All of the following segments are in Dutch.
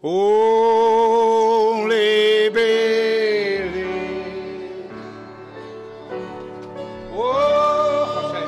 Holy Billy. Oh, José.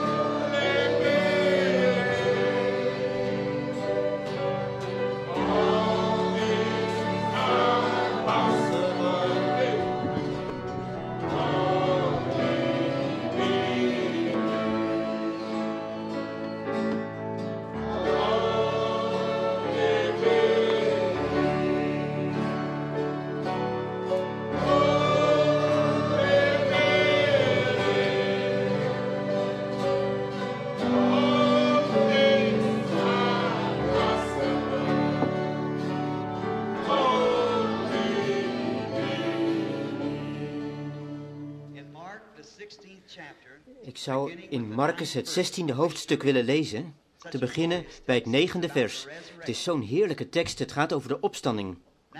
Ik zou in Marcus het 16e hoofdstuk willen lezen, te beginnen bij het 9e vers. Het is zo'n heerlijke tekst, het gaat over de opstanding.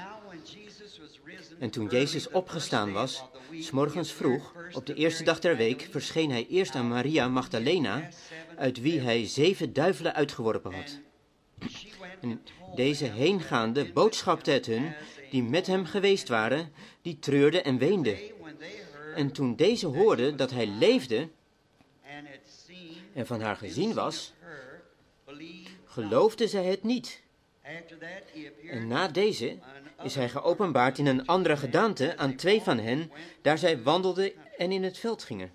En toen Jezus opgestaan was, 's morgens vroeg, op de eerste dag der week, verscheen hij eerst aan Maria Magdalena, uit wie hij 7 duivelen uitgeworpen had. En deze heengaande boodschapte het hun, die met hem geweest waren, die treurden en weenden. En toen deze hoorden dat hij leefde en van haar gezien was, geloofde zij het niet. En na deze is hij geopenbaard in een andere gedaante aan 2 van hen, daar zij wandelden en in het veld gingen.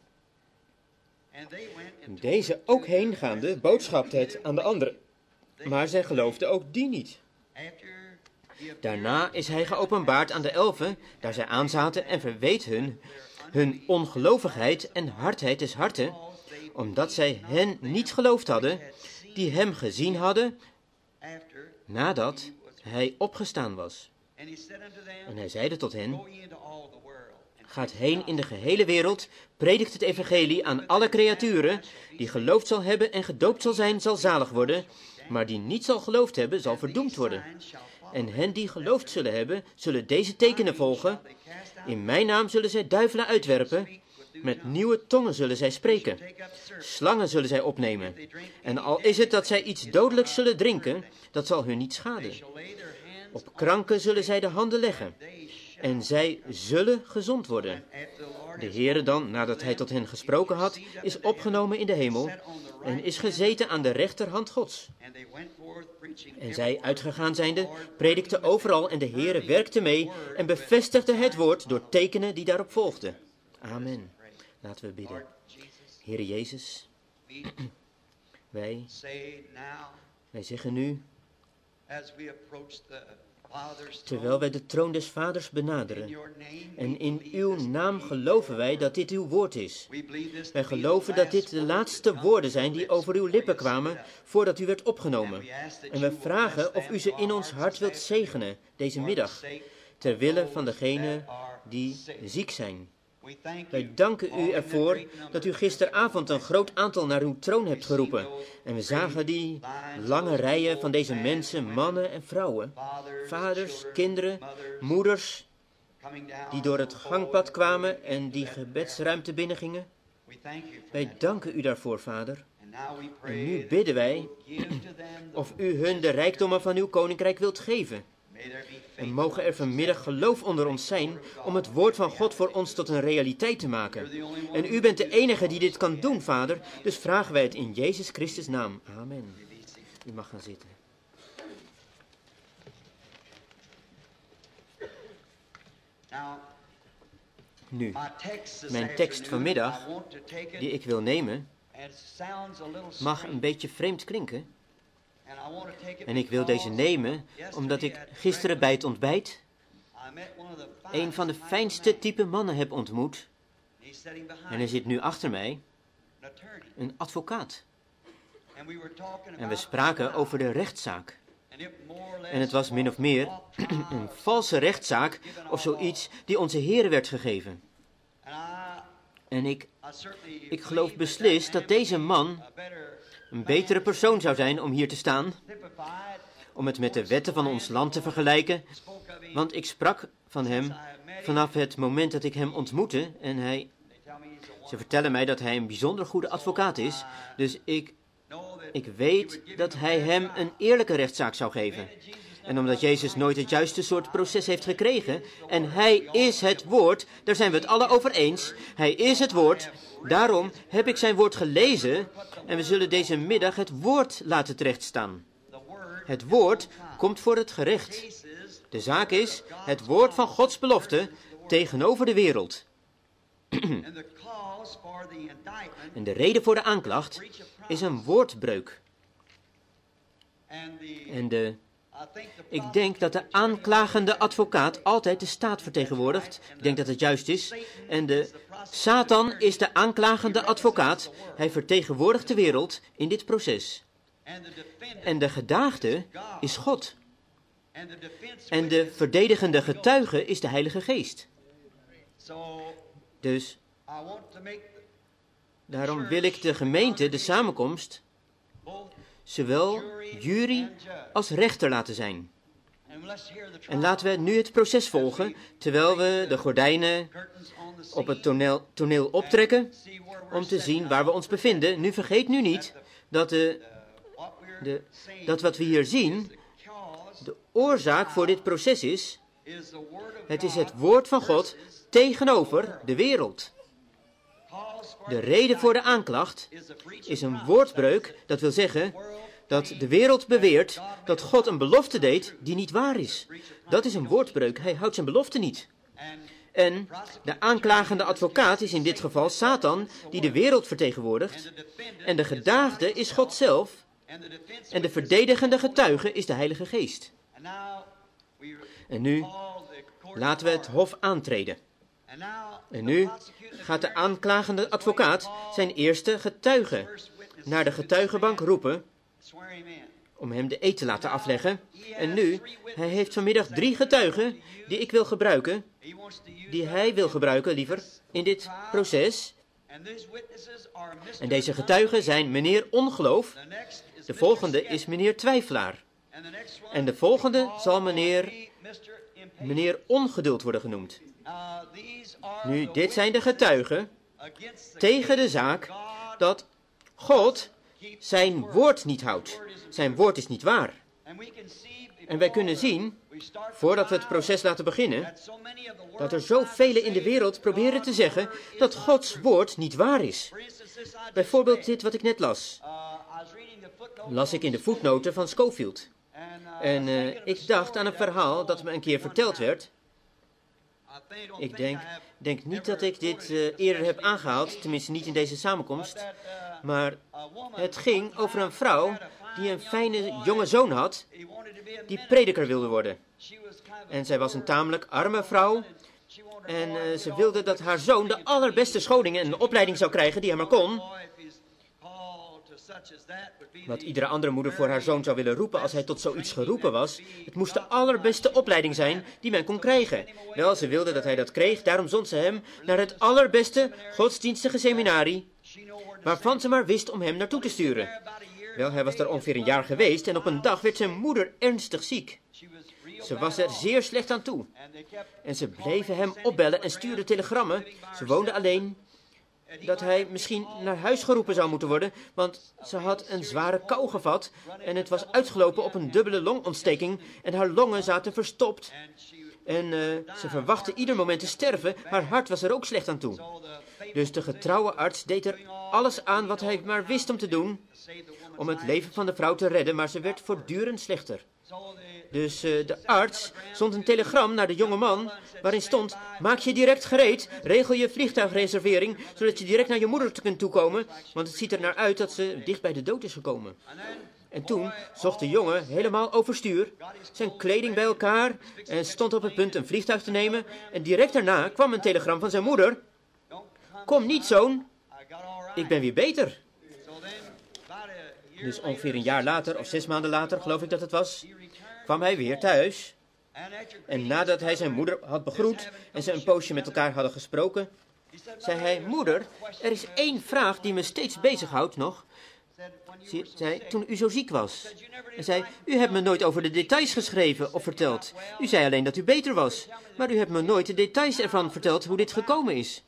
Deze ook heengaande boodschapte het aan de anderen, maar zij geloofden ook die niet. Daarna is hij geopenbaard aan de 11, daar zij aanzaten en verweet hun ongelovigheid en hardheid des harten, omdat zij hen niet geloofd hadden, die hem gezien hadden, nadat hij opgestaan was. En hij zeide tot hen, gaat heen in de gehele wereld, predikt het evangelie aan alle creaturen, die geloofd zal hebben en gedoopt zal zijn, zal zalig worden, maar die niet zal geloofd hebben, zal verdoemd worden. En hen die geloofd zullen hebben, zullen deze tekenen volgen. In mijn naam zullen zij duivelen uitwerpen, met nieuwe tongen zullen zij spreken. Slangen zullen zij opnemen. En al is het dat zij iets dodelijks zullen drinken, dat zal hun niet schaden. Op kranken zullen zij de handen leggen, en zij zullen gezond worden. De Heere dan, nadat hij tot hen gesproken had, is opgenomen in de hemel en is gezeten aan de rechterhand Gods. En zij, uitgegaan zijnde, predikten overal en de Heere werkte mee en bevestigde het woord door tekenen die daarop volgden. Amen. Laten we bidden. Heere Jezus, wij zeggen nu, terwijl wij de troon des Vaders benaderen, en in uw naam geloven wij dat dit uw woord is. Wij geloven dat dit de laatste woorden zijn die over uw lippen kwamen voordat u werd opgenomen. En we vragen of u ze in ons hart wilt zegenen deze middag, ter wille van degenen die ziek zijn. Wij danken u ervoor dat u gisteravond een groot aantal naar uw troon hebt geroepen. En we zagen die lange rijen van deze mensen, mannen en vrouwen, vaders, kinderen, moeders, die door het gangpad kwamen en die gebedsruimte binnengingen. Wij danken u daarvoor, Vader. En nu bidden wij of u hun de rijkdommen van uw koninkrijk wilt geven. En mogen er vanmiddag geloof onder ons zijn om het woord van God voor ons tot een realiteit te maken. En u bent de enige die dit kan doen, Vader, dus vragen wij het in Jezus Christus' naam. Amen. U mag gaan zitten. Nu, mijn tekst vanmiddag, die ik wil nemen, mag een beetje vreemd klinken. En ik wil deze nemen omdat ik gisteren bij het ontbijt een van de fijnste type mannen heb ontmoet. En hij zit nu achter mij, een advocaat. En we spraken over de rechtszaak. En het was min of meer een valse rechtszaak of zoiets die onze Heere werd gegeven. En ik geloof beslist dat deze man een betere persoon zou zijn om hier te staan, om het met de wetten van ons land te vergelijken, want ik sprak van hem vanaf het moment dat ik hem ontmoette en ze vertellen mij dat hij een bijzonder goede advocaat is, dus ik weet dat hij hem een eerlijke rechtszaak zou geven. En omdat Jezus nooit het juiste soort proces heeft gekregen, en Hij is het woord, daar zijn we het alle over eens, Hij is het woord, daarom heb ik zijn woord gelezen en we zullen deze middag het woord laten terechtstaan. Het woord komt voor het gerecht. De zaak is het woord van Gods belofte tegenover de wereld. En de reden voor de aanklacht is een woordbreuk. En ik denk dat de aanklagende advocaat altijd de staat vertegenwoordigt. Ik denk dat het juist is. En Satan is de aanklagende advocaat. Hij vertegenwoordigt de wereld in dit proces. En de gedaagde is God. En de verdedigende getuige is de Heilige Geest. Dus daarom wil ik de gemeente, de samenkomst, zowel jury als rechter laten zijn. En laten we nu het proces volgen, terwijl we de gordijnen op het toneel optrekken, om te zien waar we ons bevinden. Nu vergeet nu niet dat, dat wat we hier zien, de oorzaak voor dit proces is, het is het woord van God tegenover de wereld. De reden voor de aanklacht is een woordbreuk, dat wil zeggen dat de wereld beweert dat God een belofte deed die niet waar is. Dat is een woordbreuk, hij houdt zijn belofte niet. En de aanklagende advocaat is in dit geval Satan, die de wereld vertegenwoordigt. En de gedaagde is God zelf. En de verdedigende getuige is de Heilige Geest. En nu laten we het hof aantreden. En nu gaat de aanklagende advocaat zijn eerste getuige naar de getuigenbank roepen om hem de eed te laten afleggen. En nu, hij heeft vanmiddag 3 getuigen die ik wil gebruiken, die hij wil gebruiken liever, in dit proces. En deze getuigen zijn meneer Ongeloof, de volgende is meneer Twijfelaar. En de volgende zal meneer Ongeduld worden genoemd. Nu, dit zijn de getuigen tegen de zaak dat God zijn woord niet houdt. Zijn woord is niet waar. En wij kunnen zien, voordat we het proces laten beginnen, dat er zoveel in de wereld proberen te zeggen dat Gods woord niet waar is. Bijvoorbeeld dit wat ik net las. Las ik in de voetnoten van Scofield. En ik dacht aan een verhaal dat me een keer verteld werd. Ik denk niet dat ik dit eerder heb aangehaald, tenminste niet in deze samenkomst. Maar het ging over een vrouw die een fijne jonge zoon had, die prediker wilde worden. En zij was een tamelijk arme vrouw. En ze wilde dat haar zoon de allerbeste scholing en opleiding zou krijgen die hij maar kon. Wat iedere andere moeder voor haar zoon zou willen roepen als hij tot zoiets geroepen was. Het moest de allerbeste opleiding zijn die men kon krijgen. Wel, ze wilde dat hij dat kreeg, daarom zond ze hem naar het allerbeste godsdienstige seminarie, waarvan ze maar wist om hem naartoe te sturen. Wel, hij was daar ongeveer een jaar geweest en op een dag werd zijn moeder ernstig ziek. Ze was er zeer slecht aan toe. En ze bleven hem opbellen en stuurden telegrammen. Ze woonde alleen. Dat hij misschien naar huis geroepen zou moeten worden, want ze had een zware kou gevat en het was uitgelopen op een dubbele longontsteking en haar longen zaten verstopt. En ze verwachtte ieder moment te sterven, haar hart was er ook slecht aan toe. Dus de getrouwe arts deed er alles aan wat hij maar wist om te doen, om het leven van de vrouw te redden, maar ze werd voortdurend slechter. Dus de arts zond een telegram naar de jonge man, waarin stond: maak je direct gereed, regel je vliegtuigreservering, zodat je direct naar je moeder kunt toekomen, want het ziet er naar uit dat ze dicht bij de dood is gekomen. En toen zocht de jongen helemaal overstuur, zijn kleding bij elkaar en stond op het punt een vliegtuig te nemen. En direct daarna kwam een telegram van zijn moeder: kom niet, zoon, ik ben weer beter. Dus ongeveer een jaar later, of 6 maanden later, geloof ik dat het was, kwam hij weer thuis. En nadat hij zijn moeder had begroet en ze een poosje met elkaar hadden gesproken, zei hij: moeder, er is 1 vraag die me steeds bezighoudt nog. Ze zei: toen u zo ziek was. En zei: u hebt me nooit over de details geschreven of verteld. U zei alleen dat u beter was. Maar u hebt me nooit de details ervan verteld hoe dit gekomen is.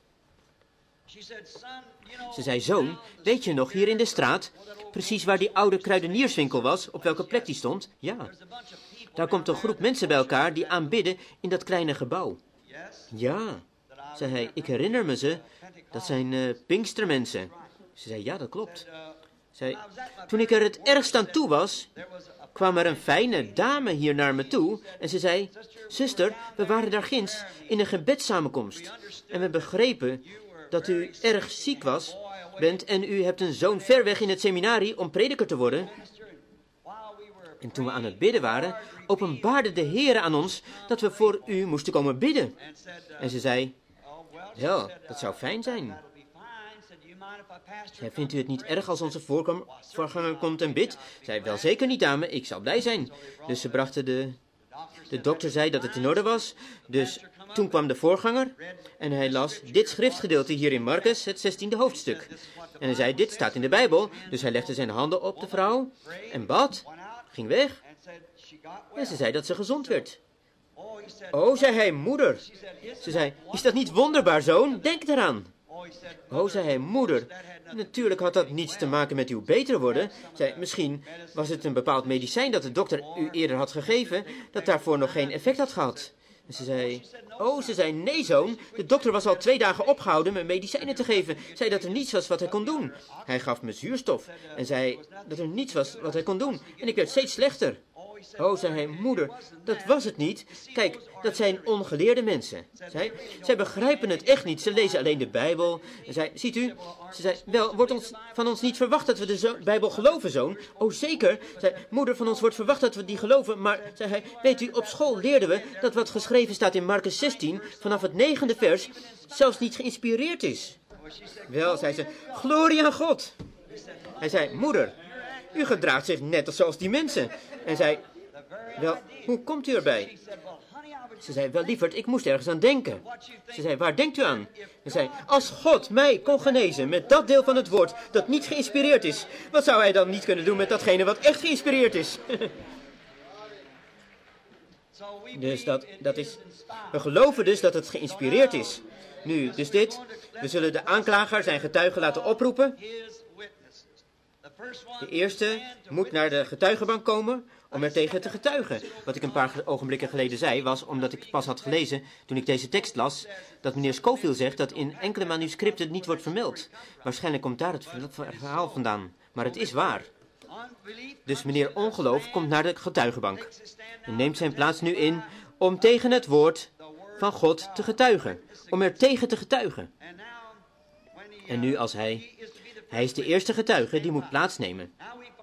Ze zei: zoon, weet je nog, hier in de straat, precies waar die oude kruidenierswinkel was, op welke plek die stond? Ja. daar komt een groep mensen bij elkaar die aanbidden in dat kleine gebouw. Ja, zei hij, ik herinner me ze. Dat zijn Pinkstermensen. Ze zei, ja, dat klopt. Zei, toen ik er het ergst aan toe was, kwam er een fijne dame hier naar me toe en ze zei, zuster, we waren daar ginds in een gebedssamenkomst en we begrepen dat u erg ziek bent en u hebt een zoon ver weg in het seminarie om prediker te worden. En toen we aan het bidden waren, openbaarde de Heer aan ons dat we voor u moesten komen bidden. En ze zei, ja, dat zou fijn zijn. Zij, vindt u het niet erg als onze voorganger komt en bidt? Zij, wel zeker niet, dame, ik zal blij zijn. Dus ze brachten de dokter zei dat het in orde was. Dus toen kwam de voorganger en hij las dit schriftgedeelte hier in Marcus, het 16e hoofdstuk. En hij zei, dit staat in de Bijbel. Dus hij legde zijn handen op de vrouw en bad, ging weg. En ze zei dat ze gezond werd. Oh, zei hij, moeder. Ze zei, is dat niet wonderbaar, zoon? Denk eraan. Oh, zei hij, moeder, natuurlijk had dat niets te maken met uw beter worden. Zei, misschien was het een bepaald medicijn dat de dokter u eerder had gegeven, dat daarvoor nog geen effect had gehad. En ze zei, nee zoon, de dokter was al 2 dagen opgehouden me medicijnen te geven. Zei dat er niets was wat hij kon doen. Hij gaf me zuurstof en zei dat er niets was wat hij kon doen. En ik werd steeds slechter. Oh, zei hij, moeder, dat was het niet. Kijk, dat zijn ongeleerde mensen. Zij begrijpen het echt niet. Ze lezen alleen de Bijbel. En zei, ziet u, ze zei, wel, wordt van ons niet verwacht dat we de Bijbel geloven, zoon? Oh, zeker. Zei, moeder, van ons wordt verwacht dat we die geloven. Maar, zei hij, weet u, op school leerden we dat wat geschreven staat in Marcus 16, vanaf het 9e vers, zelfs niet geïnspireerd is. Wel, zei ze, glorie aan God. Hij zei, moeder, u gedraagt zich net zoals die mensen. En zei, wel, hoe komt u erbij? Ze zei, wel lieverd, ik moest ergens aan denken. Ze zei, waar denkt u aan? Ze zei, als God mij kon genezen met dat deel van het woord dat niet geïnspireerd is, wat zou hij dan niet kunnen doen met datgene wat echt geïnspireerd is? Dus dat is, we geloven dus dat het geïnspireerd is. Nu, dus dit, we zullen de aanklager zijn getuigen laten oproepen. De eerste moet naar de getuigenbank komen om er tegen te getuigen. Wat ik een paar ogenblikken geleden zei, was omdat ik pas had gelezen, toen ik deze tekst las, dat meneer Scofield zegt dat in enkele manuscripten het niet wordt vermeld. Waarschijnlijk komt daar het verhaal vandaan. Maar het is waar. Dus meneer Ongeloof komt naar de getuigenbank en neemt zijn plaats nu in om tegen het woord van God te getuigen. Om er tegen te getuigen. En nu als hij is de eerste getuige die moet plaatsnemen.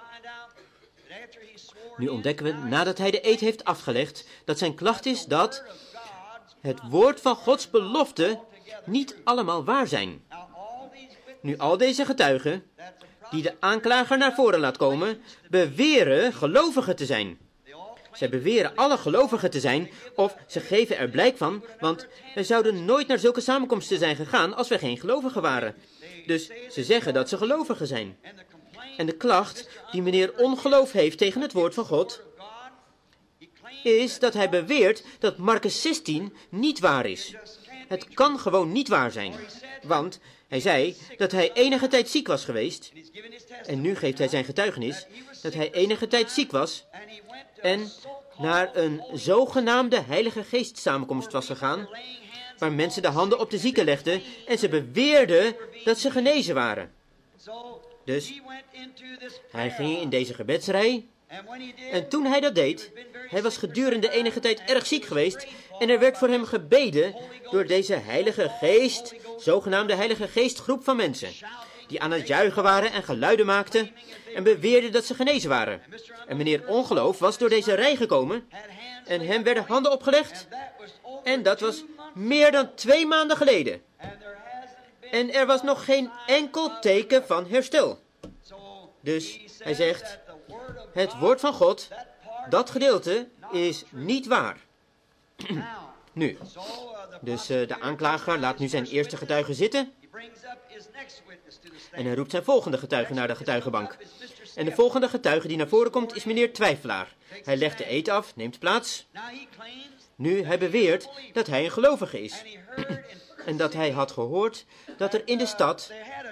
Nu ontdekken we, nadat hij de eed heeft afgelegd, dat zijn klacht is dat het woord van Gods belofte niet allemaal waar zijn. Nu al deze getuigen, die de aanklager naar voren laat komen, beweren gelovigen te zijn. Zij beweren alle gelovigen te zijn, of ze geven er blijk van, want wij zouden nooit naar zulke samenkomsten zijn gegaan als wij geen gelovigen waren. Dus ze zeggen dat ze gelovigen zijn. En de klacht die meneer Ongeloof heeft tegen het woord van God, is dat hij beweert dat Marcus 16 niet waar is. Het kan gewoon niet waar zijn. Want hij zei dat hij enige tijd ziek was geweest. En nu geeft hij zijn getuigenis dat hij enige tijd ziek was. En naar een zogenaamde Heilige Geest samenkomst was gegaan, waar mensen de handen op de zieken legden en ze beweerden dat ze genezen waren. Dus hij ging in deze gebedsrij en toen hij dat deed, hij was gedurende enige tijd erg ziek geweest en er werd voor hem gebeden door deze Heilige Geest, zogenaamde Heilige Geest groep van mensen, die aan het juichen waren en geluiden maakten en beweerden dat ze genezen waren. En meneer Ongeloof was door deze rij gekomen en hem werden handen opgelegd en dat was meer dan 2 maanden geleden. En er was nog geen enkel teken van herstel. Dus hij zegt, het woord van God, dat gedeelte is niet waar. Nu, dus de aanklager laat nu zijn eerste getuige zitten. En hij roept zijn volgende getuige naar de getuigenbank. En de volgende getuige die naar voren komt is meneer Twijfelaar. Hij legt de eed af, neemt plaats. Nu, hij beweert dat hij een gelovige is. En dat hij had gehoord dat er in de stad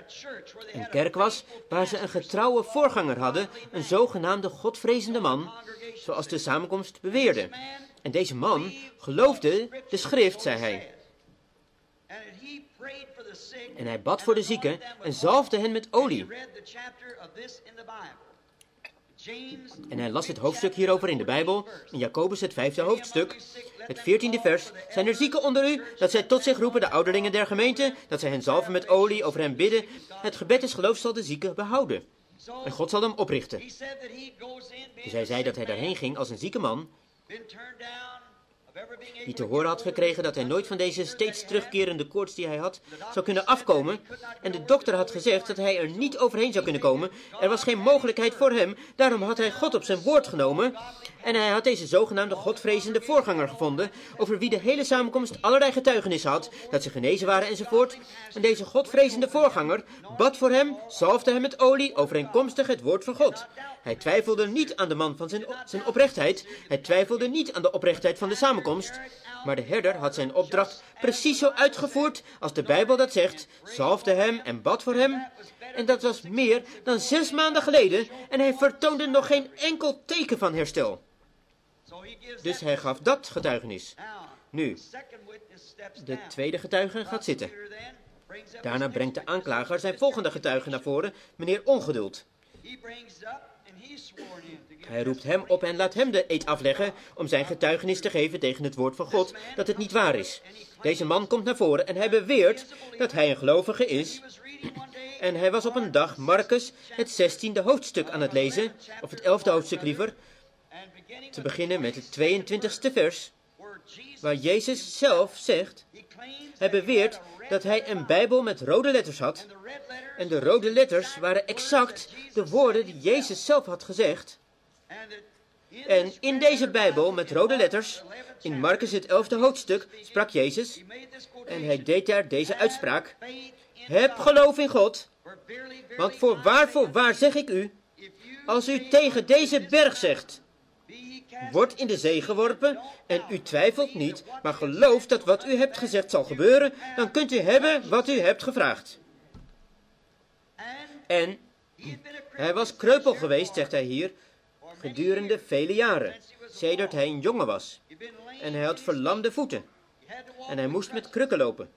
een kerk was waar ze een getrouwe voorganger hadden, een zogenaamde godvrezende man, zoals de samenkomst beweerde. En deze man geloofde de schrift, zei hij. En hij bad voor de zieken en zalfde hen met olie. En hij las het hoofdstuk hierover in de Bijbel, in Jacobus het 5e hoofdstuk, het 14e vers. Zijn er zieken onder u, dat zij tot zich roepen, de ouderlingen der gemeente, dat zij hen zalven met olie, over hen bidden. Het gebed des geloofs zal de zieke behouden. En God zal hem oprichten. Dus hij zei dat hij daarheen ging als een zieke man, die te horen had gekregen dat hij nooit van deze steeds terugkerende koorts die hij had, zou kunnen afkomen. En de dokter had gezegd dat hij er niet overheen zou kunnen komen. Er was geen mogelijkheid voor hem. Daarom had hij God op zijn woord genomen. En hij had deze zogenaamde godvrezende voorganger gevonden, over wie de hele samenkomst allerlei getuigenissen had, dat ze genezen waren enzovoort. En deze godvrezende voorganger bad voor hem, zalfde hem met olie, overeenkomstig het woord van God. Hij twijfelde niet aan de man van zijn oprechtheid. Hij twijfelde niet aan de oprechtheid van de samenkomst. Maar de herder had zijn opdracht precies zo uitgevoerd als de Bijbel dat zegt, zalfde hem en bad voor hem. En dat was meer dan 6 maanden geleden en hij vertoonde nog geen enkel teken van herstel. Dus hij gaf dat getuigenis. Nu, de tweede getuige gaat zitten. Daarna brengt de aanklager zijn volgende getuige naar voren, meneer Ongeduld. Hij roept hem op en laat hem de eed afleggen om zijn getuigenis te geven tegen het woord van God, dat het niet waar is. Deze man komt naar voren en hij beweert dat hij een gelovige is. En hij was op een dag Marcus het 16e hoofdstuk aan het lezen, of het 11e hoofdstuk liever, te beginnen met het 22e vers, waar Jezus zelf zegt, hij beweert dat hij een Bijbel met rode letters had. En de rode letters waren exact de woorden die Jezus zelf had gezegd. En in deze Bijbel met rode letters, in Marcus het 11e hoofdstuk, sprak Jezus, en hij deed daar deze uitspraak, heb geloof in God, want voor waar zeg ik u, als u tegen deze berg zegt, wordt in de zee geworpen en u twijfelt niet, maar gelooft dat wat u hebt gezegd zal gebeuren, dan kunt u hebben wat u hebt gevraagd. En hij was kreupel geweest, zegt hij hier, gedurende vele jaren, sedert hij een jongen was. En hij had verlamde voeten. En hij moest met krukken lopen.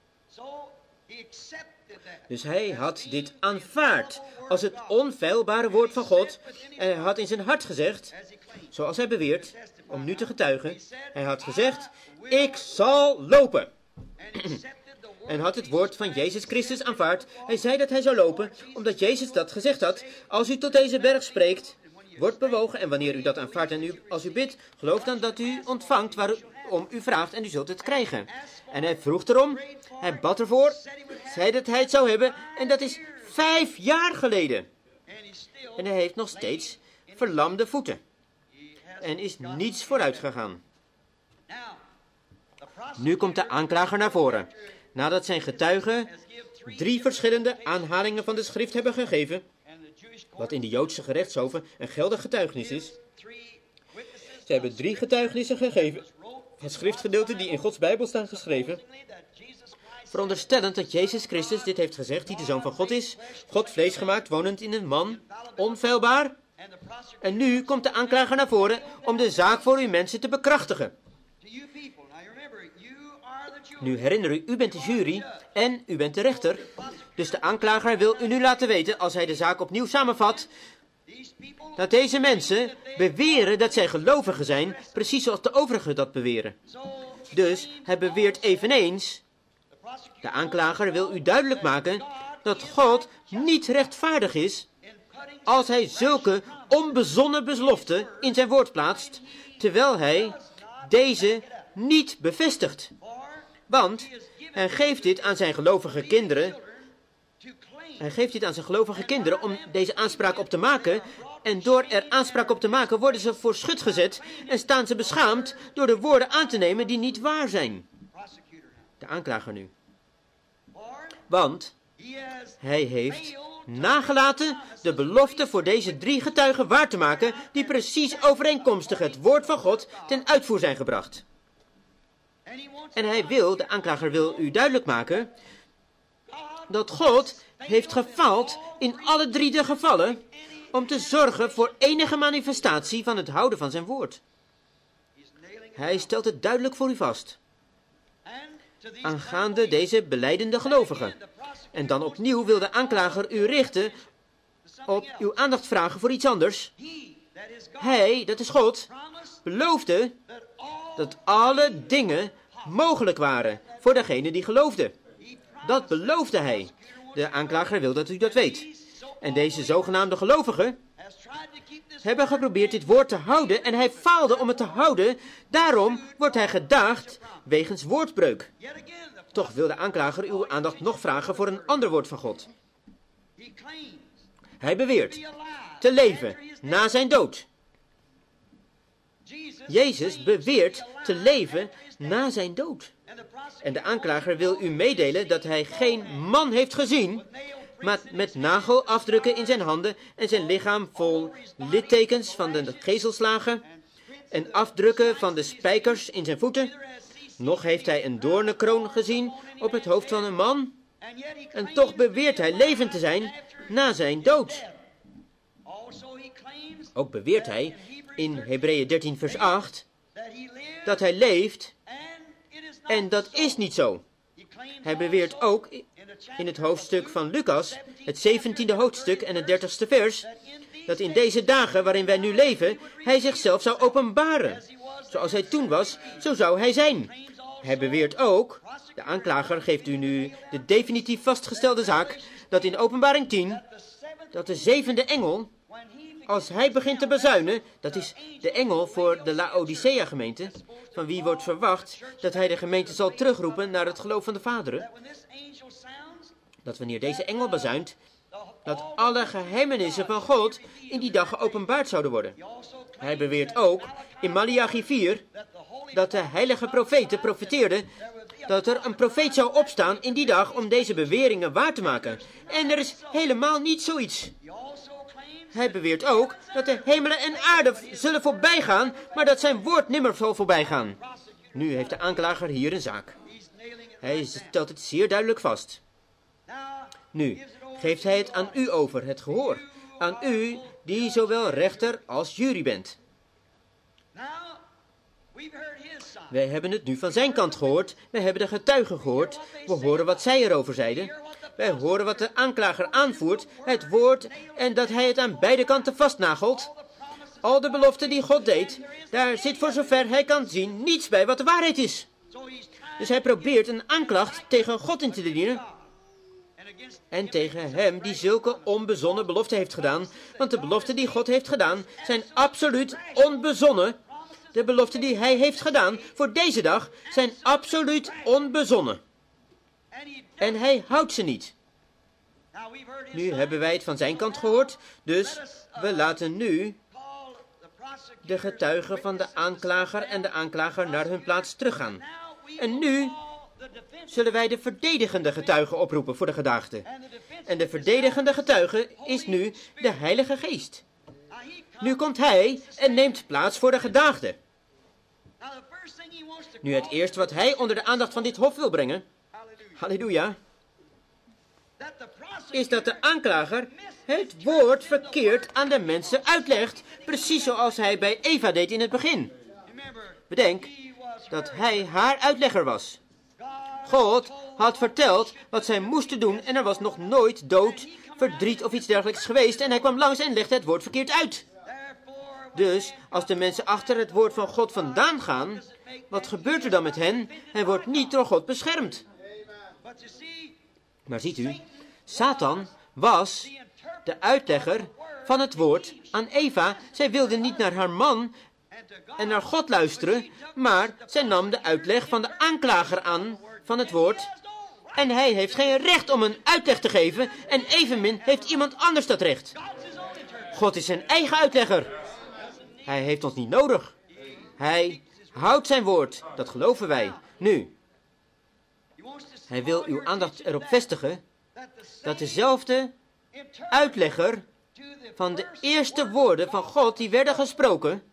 Dus hij had dit aanvaard als het onfeilbare woord van God. En hij had in zijn hart gezegd, zoals hij beweert, om nu te getuigen, hij had gezegd, ik zal lopen. En had het woord van Jezus Christus aanvaard. Hij zei dat hij zou lopen, omdat Jezus dat gezegd had. Als u tot deze berg spreekt, wordt bewogen. En wanneer u dat aanvaardt en als u bidt, geloof dan dat u ontvangt waarom u vraagt en u zult het krijgen. En hij vroeg erom, hij bad ervoor, zei dat hij het zou hebben. En dat is 5 jaar geleden. En hij heeft nog steeds verlamde voeten. En is niets vooruit gegaan. Nu komt de aanklager naar voren. Nadat zijn getuigen 3 verschillende aanhalingen van de schrift hebben gegeven, wat in de Joodse gerechtshoven een geldig getuigenis is. Ze hebben 3 getuigenissen gegeven, het schriftgedeelte die in Gods Bijbel staan geschreven, veronderstellend dat Jezus Christus dit heeft gezegd, die de Zoon van God is, God vlees gemaakt, wonend in een man, onfeilbaar. En nu komt de aanklager naar voren om de zaak voor uw mensen te bekrachtigen. Nu herinner u bent de jury en u bent de rechter. Dus de aanklager wil u nu laten weten, als hij de zaak opnieuw samenvat, dat deze mensen beweren dat zij gelovigen zijn, precies zoals de overigen dat beweren. Dus hij beweert eveneens, de aanklager wil u duidelijk maken, dat God niet rechtvaardig is als hij zulke onbezonnen beloften in zijn woord plaatst, terwijl hij deze niet bevestigt. Want hij geeft dit aan zijn gelovige kinderen. Hij geeft dit aan zijn gelovige kinderen om deze aanspraak op te maken. En door er aanspraak op te maken worden ze voor schut gezet en staan ze beschaamd door de woorden aan te nemen die niet waar zijn. De aanklager nu. Want hij heeft nagelaten de belofte voor deze 3 getuigen waar te maken die precies overeenkomstig het woord van God ten uitvoer zijn gebracht. En hij wil, de aanklager wil u duidelijk maken, dat God heeft gefaald in alle 3 de gevallen om te zorgen voor enige manifestatie van het houden van zijn woord. Hij stelt het duidelijk voor u vast. Aangaande deze belijdende gelovigen. En dan opnieuw wil de aanklager u richten op uw aandacht vragen voor iets anders. Hij, dat is God, beloofde dat alle dingen mogelijk waren voor degene die geloofde. Dat beloofde hij. De aanklager wil dat u dat weet. En deze zogenaamde gelovigen hebben geprobeerd dit woord te houden en hij faalde om het te houden. Daarom wordt hij gedaagd wegens woordbreuk. Toch wil de aanklager uw aandacht nog vragen voor een ander woord van God. Hij beweert te leven na zijn dood. Jezus beweert te leven na zijn dood. En de aanklager wil u meedelen dat hij geen man heeft gezien, maar met nagelafdrukken in zijn handen en zijn lichaam vol littekens van de gezelslagen en afdrukken van de spijkers in zijn voeten. Nog heeft hij een doornenkroon gezien op het hoofd van een man. En toch beweert hij levend te zijn na zijn dood. Ook beweert hij in Hebreeën 13 vers 8 dat hij leeft en dat is niet zo. Hij beweert ook in het hoofdstuk van Lucas, het 17e hoofdstuk en het 30ste vers, dat in deze dagen waarin wij nu leven, hij zichzelf zou openbaren. Zoals hij toen was, zo zou hij zijn. Hij beweert ook, de aanklager geeft u nu de definitief vastgestelde zaak, dat in Openbaring 10, dat de 7e engel, als hij begint te bazuinen, dat is de engel voor de Laodicea gemeente, van wie wordt verwacht dat hij de gemeente zal terugroepen naar het geloof van de vaderen, dat wanneer deze engel bazuint, dat alle geheimenissen van God in die dag geopenbaard zouden worden. Hij beweert ook in Maleachi 4 dat de heilige profeten profeteerden dat er een profeet zou opstaan in die dag om deze beweringen waar te maken. En er is helemaal niet zoiets. Hij beweert ook dat de hemelen en aarde zullen voorbijgaan, maar dat zijn woord nimmer zal voorbijgaan. Nu heeft de aanklager hier een zaak. Hij stelt het zeer duidelijk vast. Nu geeft hij het aan u over, het gehoor. Aan u die zowel rechter als jury bent. Wij hebben het nu van zijn kant gehoord. Wij hebben de getuigen gehoord. We horen wat zij erover zeiden. Wij horen wat de aanklager aanvoert, het woord, en dat hij het aan beide kanten vastnagelt. Al de beloften die God deed, daar zit voor zover hij kan zien niets bij wat de waarheid is. Dus hij probeert een aanklacht tegen God in te dienen. En tegen hem die zulke onbezonnen beloften heeft gedaan. Want de beloften die God heeft gedaan zijn absoluut onbezonnen. De beloften die hij heeft gedaan voor deze dag zijn absoluut onbezonnen. En hij houdt ze niet. Nu hebben wij het van zijn kant gehoord, dus we laten nu de getuigen van de aanklager en de aanklager naar hun plaats teruggaan. En nu zullen wij de verdedigende getuige oproepen voor de gedaagde. En de verdedigende getuige is nu de Heilige Geest. Nu komt hij en neemt plaats voor de gedaagde. Nu het eerste wat hij onder de aandacht van dit hof wil brengen, halleluja, is dat de aanklager het woord verkeerd aan de mensen uitlegt, precies zoals hij bij Eva deed in het begin. Bedenk dat hij haar uitlegger was. God had verteld wat zij moesten doen en er was nog nooit dood, verdriet of iets dergelijks geweest en hij kwam langs en legde het woord verkeerd uit. Dus als de mensen achter het woord van God vandaan gaan, wat gebeurt er dan met hen? Hij wordt niet door God beschermd. Maar ziet u, Satan was de uitlegger van het woord aan Eva. Zij wilde niet naar haar man en naar God luisteren, maar zij nam de uitleg van de aanklager aan van het woord. En hij heeft geen recht om een uitleg te geven en evenmin heeft iemand anders dat recht. God is zijn eigen uitlegger. Hij heeft ons niet nodig. Hij houdt zijn woord, dat geloven wij. Nu, hij wil uw aandacht erop vestigen dat dezelfde uitlegger van de eerste woorden van God die werden gesproken,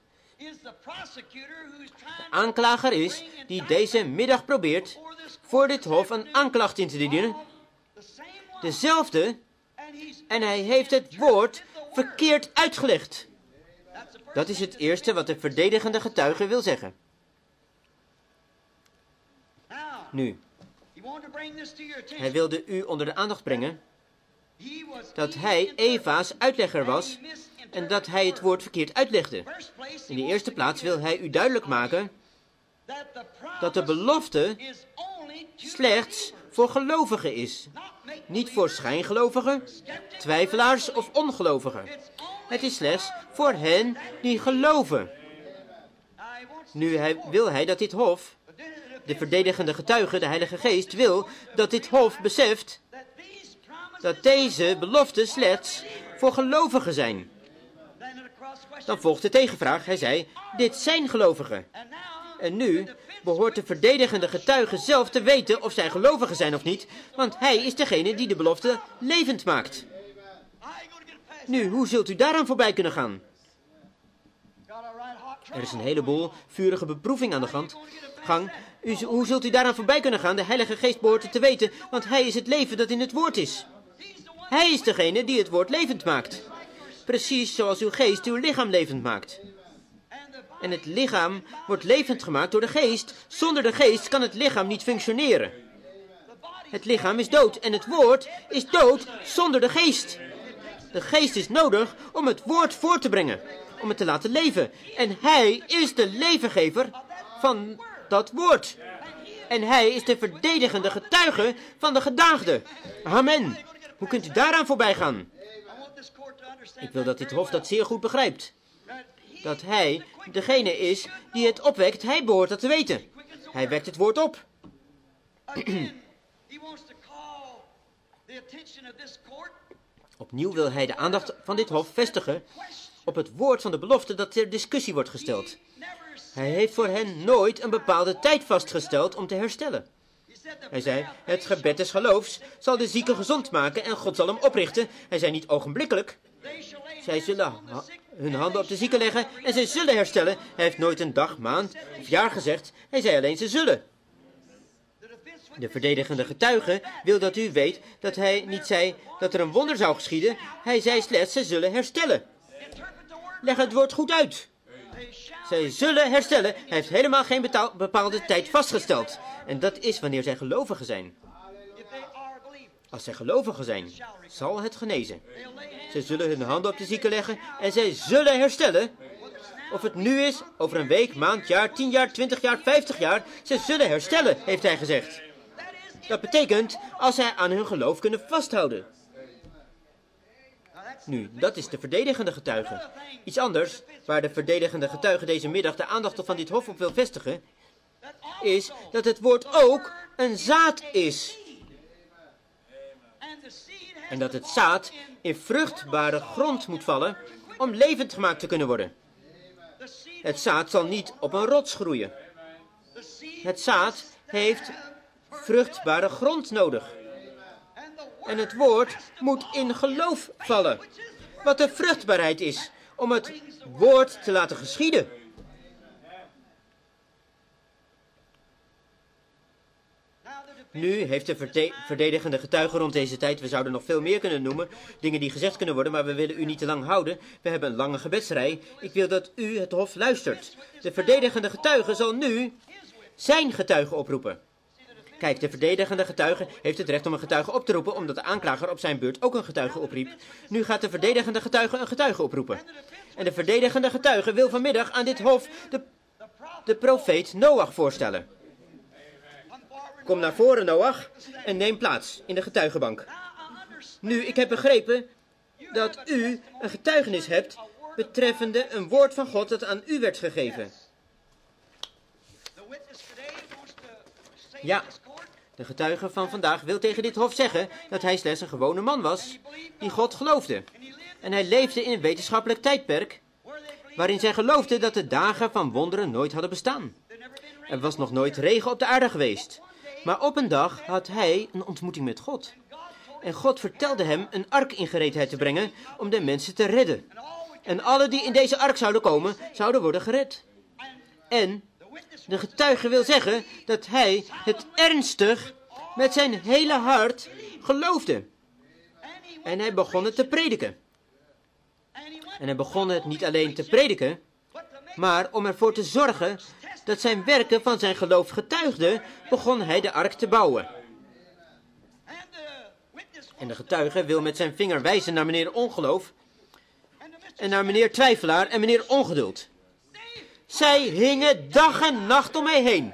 de aanklager is die deze middag probeert voor dit hof een aanklacht in te dienen. dezelfde en hij heeft het woord verkeerd uitgelegd. Dat is het eerste wat de verdedigende getuige wil zeggen. Nu, hij wilde u onder de aandacht brengen dat hij Eva's uitlegger was en dat hij het woord verkeerd uitlegde. In de eerste plaats wil hij u duidelijk maken dat de belofte slechts voor gelovigen is. Niet voor schijngelovigen, twijfelaars of ongelovigen. Het is slechts voor hen die geloven. Nu wil hij dat dit hof, de verdedigende getuige, de Heilige Geest, wil dat dit hof beseft dat deze beloften slechts voor gelovigen zijn. Dan volgt de tegenvraag. Hij zei, dit zijn gelovigen. En nu behoort de verdedigende getuige zelf te weten of zij gelovigen zijn of niet, want hij is degene die de belofte levend maakt. Nu, hoe zult u daaraan voorbij kunnen gaan? Er is een heleboel vurige beproeving aan de gang. Hoe zult u daaraan voorbij kunnen gaan? De Heilige Geest behoort het te weten, want hij is het leven dat in het woord is. Hij is degene die het woord levend maakt. Precies zoals uw geest uw lichaam levend maakt. En het lichaam wordt levend gemaakt door de geest. Zonder de geest kan het lichaam niet functioneren. Het lichaam is dood en het woord is dood zonder de geest. De geest is nodig om het woord voor te brengen, om het te laten leven. En hij is de levengever van dat woord. En hij is de verdedigende getuige van de gedaagde. Amen. Hoe kunt u daaraan voorbij gaan? Ik wil dat dit hof dat zeer goed begrijpt. Dat hij degene is die het opwekt. Hij behoort dat te weten. Hij wekt het woord op. Opnieuw wil hij de aandacht van dit hof vestigen op het woord van de belofte dat ter discussie wordt gesteld. Hij heeft voor hen nooit een bepaalde tijd vastgesteld om te herstellen. Hij zei, het gebed des geloofs zal de zieke gezond maken en God zal hem oprichten. Hij zei niet ogenblikkelijk. Zij zullen hun handen op de zieke leggen en zij zullen herstellen. Hij heeft nooit een dag, maand of jaar gezegd. Hij zei alleen ze zullen. De verdedigende getuige wil dat u weet dat hij niet zei dat er een wonder zou geschieden. Hij zei slechts ze zullen herstellen. Leg het woord goed uit. Zij zullen herstellen. Hij heeft helemaal geen bepaalde tijd vastgesteld. En dat is wanneer zij gelovigen zijn. Als zij gelovigen zijn, zal het genezen. Zij zullen hun handen op de zieke leggen en zij zullen herstellen. Of het nu is, over een week, maand, jaar, 10 jaar, 20 jaar, 50 jaar. Zij zullen herstellen, heeft hij gezegd. Dat betekent als zij aan hun geloof kunnen vasthouden. Nu, dat is de verdedigende getuige. Iets anders, waar de verdedigende getuige deze middag de aandacht van dit hof op wil vestigen, is dat het woord ook een zaad is. En dat het zaad in vruchtbare grond moet vallen om levend gemaakt te kunnen worden. Het zaad zal niet op een rots groeien. Het zaad heeft vruchtbare grond nodig. En het woord moet in geloof vallen. Wat de vruchtbaarheid is om het woord te laten geschieden. Nu heeft de verdedigende getuige rond deze tijd, we zouden nog veel meer kunnen noemen, dingen die gezegd kunnen worden, maar we willen u niet te lang houden. We hebben een lange gebedsrij. Ik wil dat u het hof luistert. De verdedigende getuige zal nu zijn getuige oproepen. Kijk, de verdedigende getuige heeft het recht om een getuige op te roepen, omdat de aanklager op zijn beurt ook een getuige opriep. Nu gaat de verdedigende getuige een getuige oproepen. En de verdedigende getuige wil vanmiddag aan dit hof de profeet Noach voorstellen. Kom naar voren, Noach, en neem plaats in de getuigenbank. Nu, ik heb begrepen dat u een getuigenis hebt betreffende een woord van God dat aan u werd gegeven. Ja, de getuige van vandaag wil tegen dit hof zeggen dat hij slechts een gewone man was die God geloofde. En hij leefde in een wetenschappelijk tijdperk waarin zij geloofde dat de dagen van wonderen nooit hadden bestaan. Er was nog nooit regen op de aarde geweest. Maar op een dag had hij een ontmoeting met God. En God vertelde hem een ark in gereedheid te brengen om de mensen te redden. En alle die in deze ark zouden komen, zouden worden gered. En de getuige wil zeggen dat hij het ernstig met zijn hele hart geloofde. En hij begon het te prediken. En hij begon het niet alleen te prediken, maar om ervoor te zorgen dat zijn werken van zijn geloof getuigden, begon hij de ark te bouwen. En de getuige wil met zijn vinger wijzen naar meneer Ongeloof en naar meneer Twijfelaar en meneer Ongeduld. Zij hingen dag en nacht om mij heen.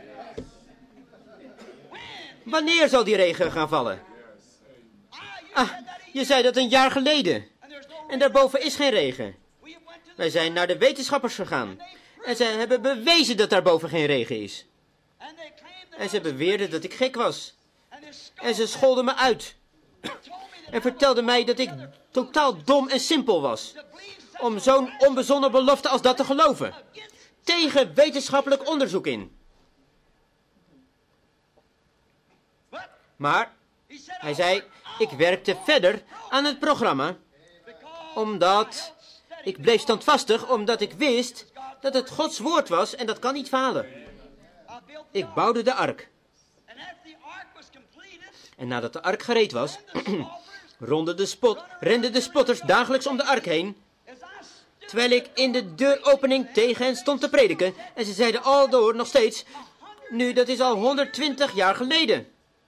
Wanneer zal die regen gaan vallen? Ah, je zei dat een jaar geleden. En daarboven is geen regen. Wij zijn naar de wetenschappers gegaan. En zij hebben bewezen dat daarboven geen regen is. En ze beweerden dat ik gek was. En ze scholden me uit. En vertelden mij dat ik totaal dom en simpel was. Om zo'n onbezonnen belofte als dat te geloven. Tegen wetenschappelijk onderzoek in. Maar, hij zei, ik werkte verder aan het programma. Omdat ik bleef standvastig, omdat ik wist dat het Gods woord was en dat kan niet falen. Ik bouwde de ark. En nadat de ark gereed was, renden de spotters dagelijks om de ark heen, terwijl ik in de deuropening tegen hen stond te prediken. En ze zeiden aldoor nog steeds, nu dat is al 120 jaar geleden.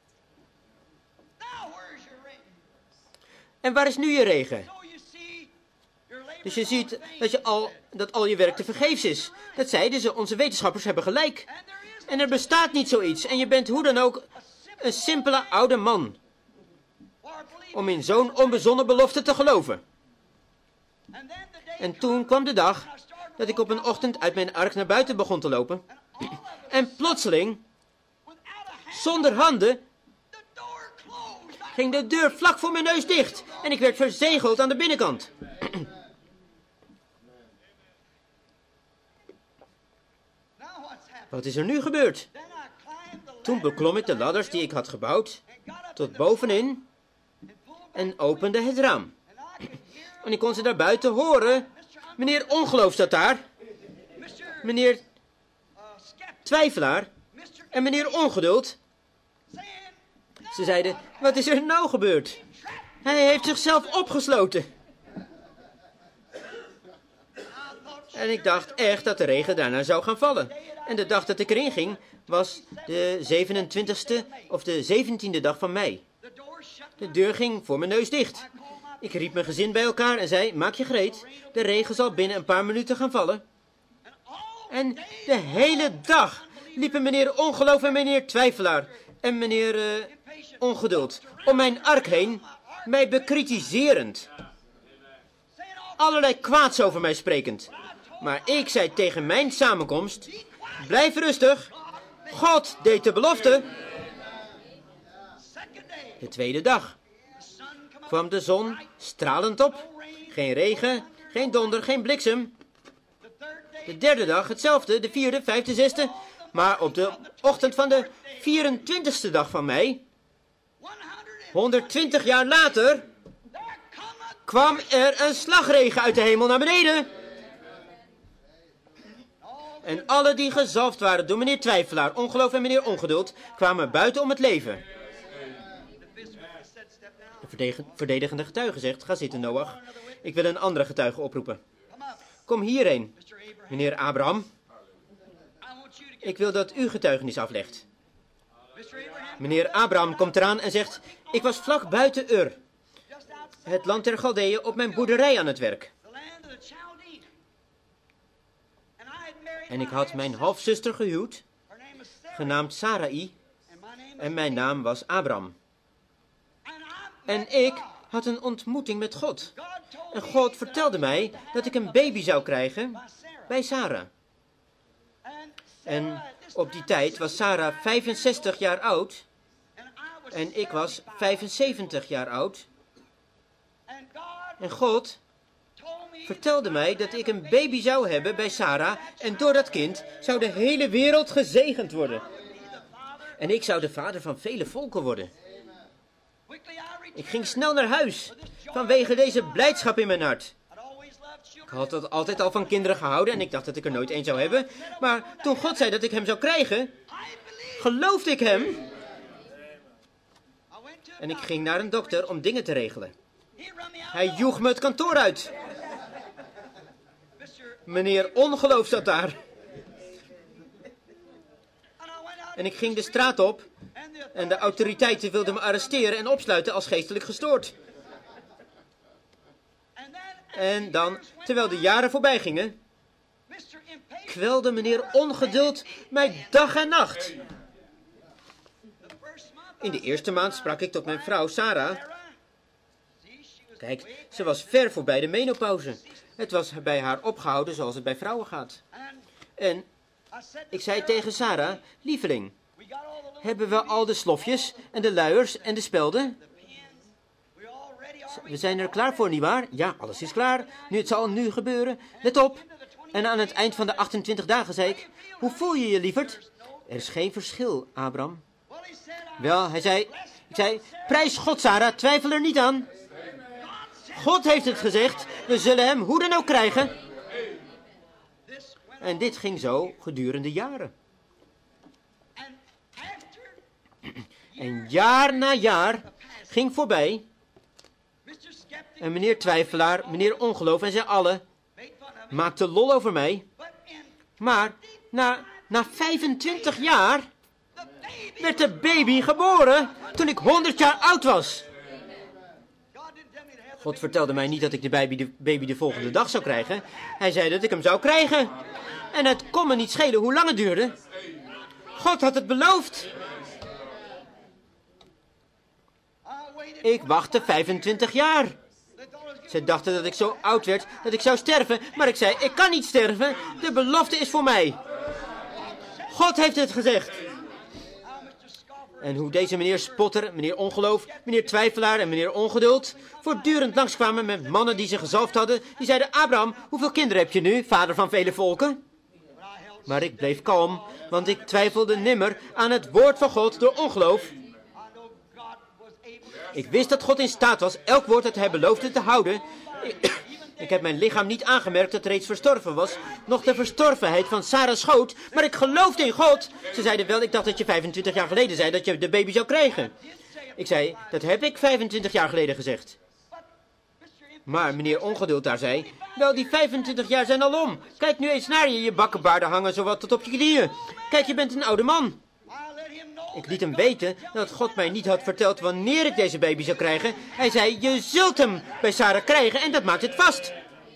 En waar is nu je regen? Dus je ziet dat al je werk te vergeefs is. Dat zeiden ze, onze wetenschappers hebben gelijk. En er bestaat niet zoiets. En je bent hoe dan ook een simpele oude man. Om in zo'n onbezonnen belofte te geloven. En toen kwam de dag dat ik op een ochtend uit mijn ark naar buiten begon te lopen. En plotseling, zonder handen, ging de deur vlak voor mijn neus dicht. En ik werd verzegeld aan de binnenkant. Wat is er nu gebeurd? Toen beklom ik de ladders die ik had gebouwd tot bovenin en opende het raam. En ik kon ze daar buiten horen. Meneer Ongeloof staat daar. Meneer Twijfelaar en meneer Ongeduld. Ze zeiden, wat is er nou gebeurd? Hij heeft zichzelf opgesloten. En ik dacht echt dat de regen daarna zou gaan vallen. En de dag dat ik erin ging was de 27e of de 17e dag van mei. De deur ging voor mijn neus dicht. Ik riep mijn gezin bij elkaar en zei, maak je gereed. De regen zal binnen een paar minuten gaan vallen. En de hele dag liepen meneer Ongeloof en meneer Twijfelaar en meneer Ongeduld om mijn ark heen, mij bekritiserend. Allerlei kwaads over mij sprekend. Maar ik zei tegen mijn samenkomst, blijf rustig. God deed de belofte. De tweede dag kwam de zon stralend op. Geen regen, geen donder, geen bliksem. De derde dag hetzelfde, de vierde, vijfde, zesde. Maar op de ochtend van de 24e dag van mei, 120 jaar later, kwam er een slagregen uit de hemel naar beneden. En alle die gezalfd waren door meneer Twijfelaar, Ongeloof en meneer Ongeduld, kwamen buiten om het leven. De verdedigende getuige zegt, ga zitten Noach, ik wil een andere getuige oproepen. Kom hierheen, meneer Abraham. Ik wil dat u getuigenis aflegt. Meneer Abraham komt eraan en zegt, ik was vlak buiten Ur, het land der Galdeeën, op mijn boerderij aan het werk. En ik had mijn halfzuster gehuwd, genaamd Sarai, en mijn naam was Abraham. En ik had een ontmoeting met God. En God vertelde mij dat ik een baby zou krijgen bij Sarah. En op die tijd was Sarah 65 jaar oud en ik was 75 jaar oud. En God vertelde mij dat ik een baby zou hebben bij Sarah en door dat kind zou de hele wereld gezegend worden. En ik zou de vader van vele volken worden. Ik ging snel naar huis vanwege deze blijdschap in mijn hart. Ik had altijd al van kinderen gehouden en ik dacht dat ik er nooit één zou hebben. Maar toen God zei dat ik hem zou krijgen, geloofde ik hem. En ik ging naar een dokter om dingen te regelen. Hij joeg me het kantoor uit. Meneer Ongeloof zat daar. En ik ging de straat op en de autoriteiten wilden me arresteren en opsluiten als geestelijk gestoord. En dan, terwijl de jaren voorbij gingen, kwelde meneer Ongeduld mij dag en nacht. In de eerste maand sprak ik tot mijn vrouw Sarah. Kijk, ze was ver voorbij de menopauze. Het was bij haar opgehouden zoals het bij vrouwen gaat. En ik zei tegen Sarah, lieveling, hebben we al de slofjes en de luiers en de spelden? We zijn er klaar voor, nietwaar? Ja, alles is klaar. Het zal nu gebeuren. Let op. En aan het eind van de 28 dagen zei ik, hoe voel je je, lieverd? Er is geen verschil, Abraham. Wel, ik zei, prijs God, Sarah, twijfel er niet aan. God heeft het gezegd, we zullen hem hoe dan ook krijgen. En dit ging zo gedurende jaren. En jaar na jaar ging voorbij. En meneer Twijfelaar, meneer Ongeloof en zij allen maakten lol over mij. Maar na 25 jaar werd de baby geboren toen ik 100 jaar oud was. God vertelde mij niet dat ik de baby de volgende dag zou krijgen. Hij zei dat ik hem zou krijgen. En het kon me niet schelen hoe lang het duurde. God had het beloofd. Ik wachtte 25 jaar. Ze dachten dat ik zo oud werd dat ik zou sterven. Maar ik zei, ik kan niet sterven. De belofte is voor mij. God heeft het gezegd. En hoe deze meneer Spotter, meneer Ongeloof, meneer Twijfelaar en meneer Ongeduld voortdurend langskwamen met mannen die ze gezalfd hadden. Die zeiden, Abraham, hoeveel kinderen heb je nu, vader van vele volken? Maar ik bleef kalm, want ik twijfelde nimmer aan het woord van God door ongeloof. Ik wist dat God in staat was elk woord dat hij beloofde te houden. Ik heb mijn lichaam niet aangemerkt dat reeds verstorven was, nog de verstorvenheid van Sarah's schoot, maar ik geloofde in God. Ze zeiden wel, ik dacht dat je 25 jaar geleden zei dat je de baby zou krijgen. Ik zei, dat heb ik 25 jaar geleden gezegd. Maar meneer Ongeduld daar zei, wel die 25 jaar zijn al om. Kijk nu eens naar je, je bakkenbaarden hangen zowat tot op je knieën. Kijk, je bent een oude man. Ik liet hem weten dat God mij niet had verteld wanneer ik deze baby zou krijgen. Hij zei, je zult hem bij Sarah krijgen en dat maakt het vast.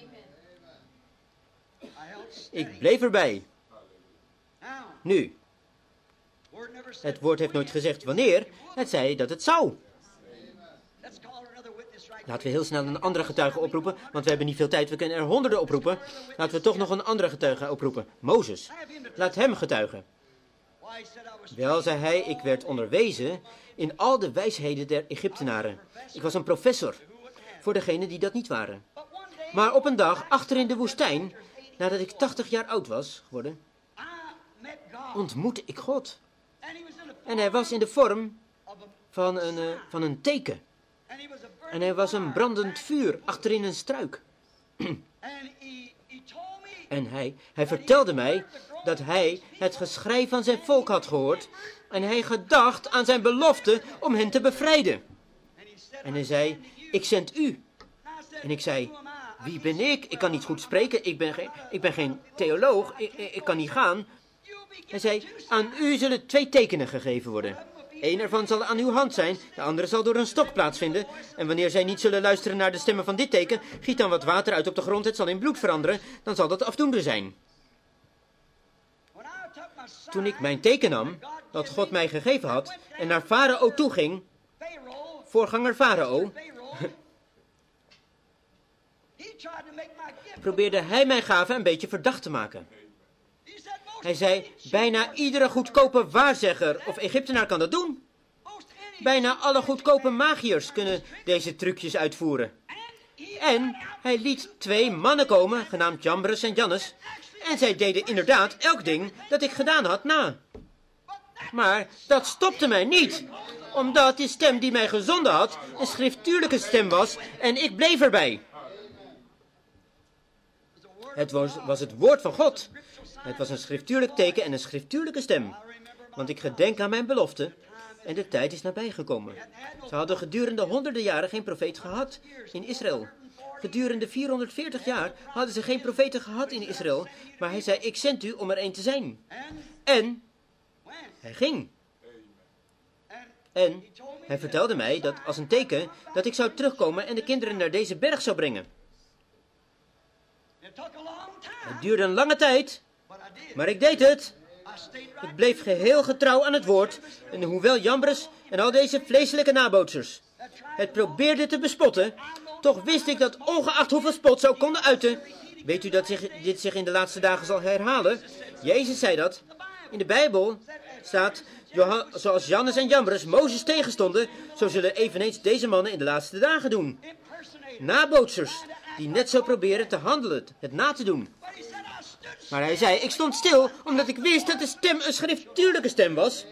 Ik bleef erbij. Nu, het woord heeft nooit gezegd wanneer, het zei dat het zou. Laten we heel snel een andere getuige oproepen, want we hebben niet veel tijd, we kunnen er honderden oproepen. Laten we toch nog een andere getuige oproepen, Mozes. Laat hem getuigen. Wel, zei hij, ik werd onderwezen in al de wijsheden der Egyptenaren. Ik was een professor, voor degenen die dat niet waren. Maar op een dag, achter in de woestijn, nadat ik 80 jaar oud was geworden, ontmoette ik God. En hij was in de vorm van een teken. En hij was een brandend vuur achterin een struik. En hij vertelde mij dat hij het geschrei van zijn volk had gehoord en hij gedacht aan zijn belofte om hen te bevrijden. En hij zei, ik zend u. En ik zei, wie ben ik? Ik kan niet goed spreken, ik ben geen theoloog, ik kan niet gaan. Hij zei, aan u zullen 2 tekenen gegeven worden. Eén ervan zal aan uw hand zijn, de andere zal door een stok plaatsvinden. En wanneer zij niet zullen luisteren naar de stemmen van dit teken, giet dan wat water uit op de grond, het zal in bloed veranderen, dan zal dat afdoende zijn. Toen ik mijn teken nam, dat God mij gegeven had, en naar Farao toe ging, voorganger Farao, probeerde hij mijn gave een beetje verdacht te maken. Hij zei, bijna iedere goedkope waarzegger of Egyptenaar kan dat doen. Bijna alle goedkope magiërs kunnen deze trucjes uitvoeren. En hij liet 2 mannen komen, genaamd Jambres en Jannes, en zij deden inderdaad elk ding dat ik gedaan had na. Maar dat stopte mij niet, omdat die stem die mij gezonden had een schriftuurlijke stem was en ik bleef erbij. Het was het woord van God. Het was een schriftuurlijk teken en een schriftuurlijke stem. Want ik gedenk aan mijn belofte. En de tijd is nabijgekomen. Ze hadden gedurende honderden jaren geen profeet gehad in Israël. Gedurende 440 jaar hadden ze geen profeten gehad in Israël. Maar hij zei, ik zend u om er één te zijn. En hij ging. En hij vertelde mij dat als een teken dat ik zou terugkomen en de kinderen naar deze berg zou brengen. Het duurde een lange tijd, maar ik deed het. Ik bleef geheel getrouw aan het woord. En hoewel Jambres en al deze vleeselijke nabootsers het probeerden te bespotten, toch wist ik dat ongeacht hoeveel spot ze ook konden uiten. Weet u dat dit zich in de laatste dagen zal herhalen? Jezus zei dat. In de Bijbel staat, zoals Jannes en Jambres Mozes tegenstonden, zo zullen eveneens deze mannen in de laatste dagen doen. Nabootsers, die net zo proberen te handelen, het na te doen. Maar hij zei, ik stond stil, omdat ik wist dat de stem een schriftuurlijke stem was.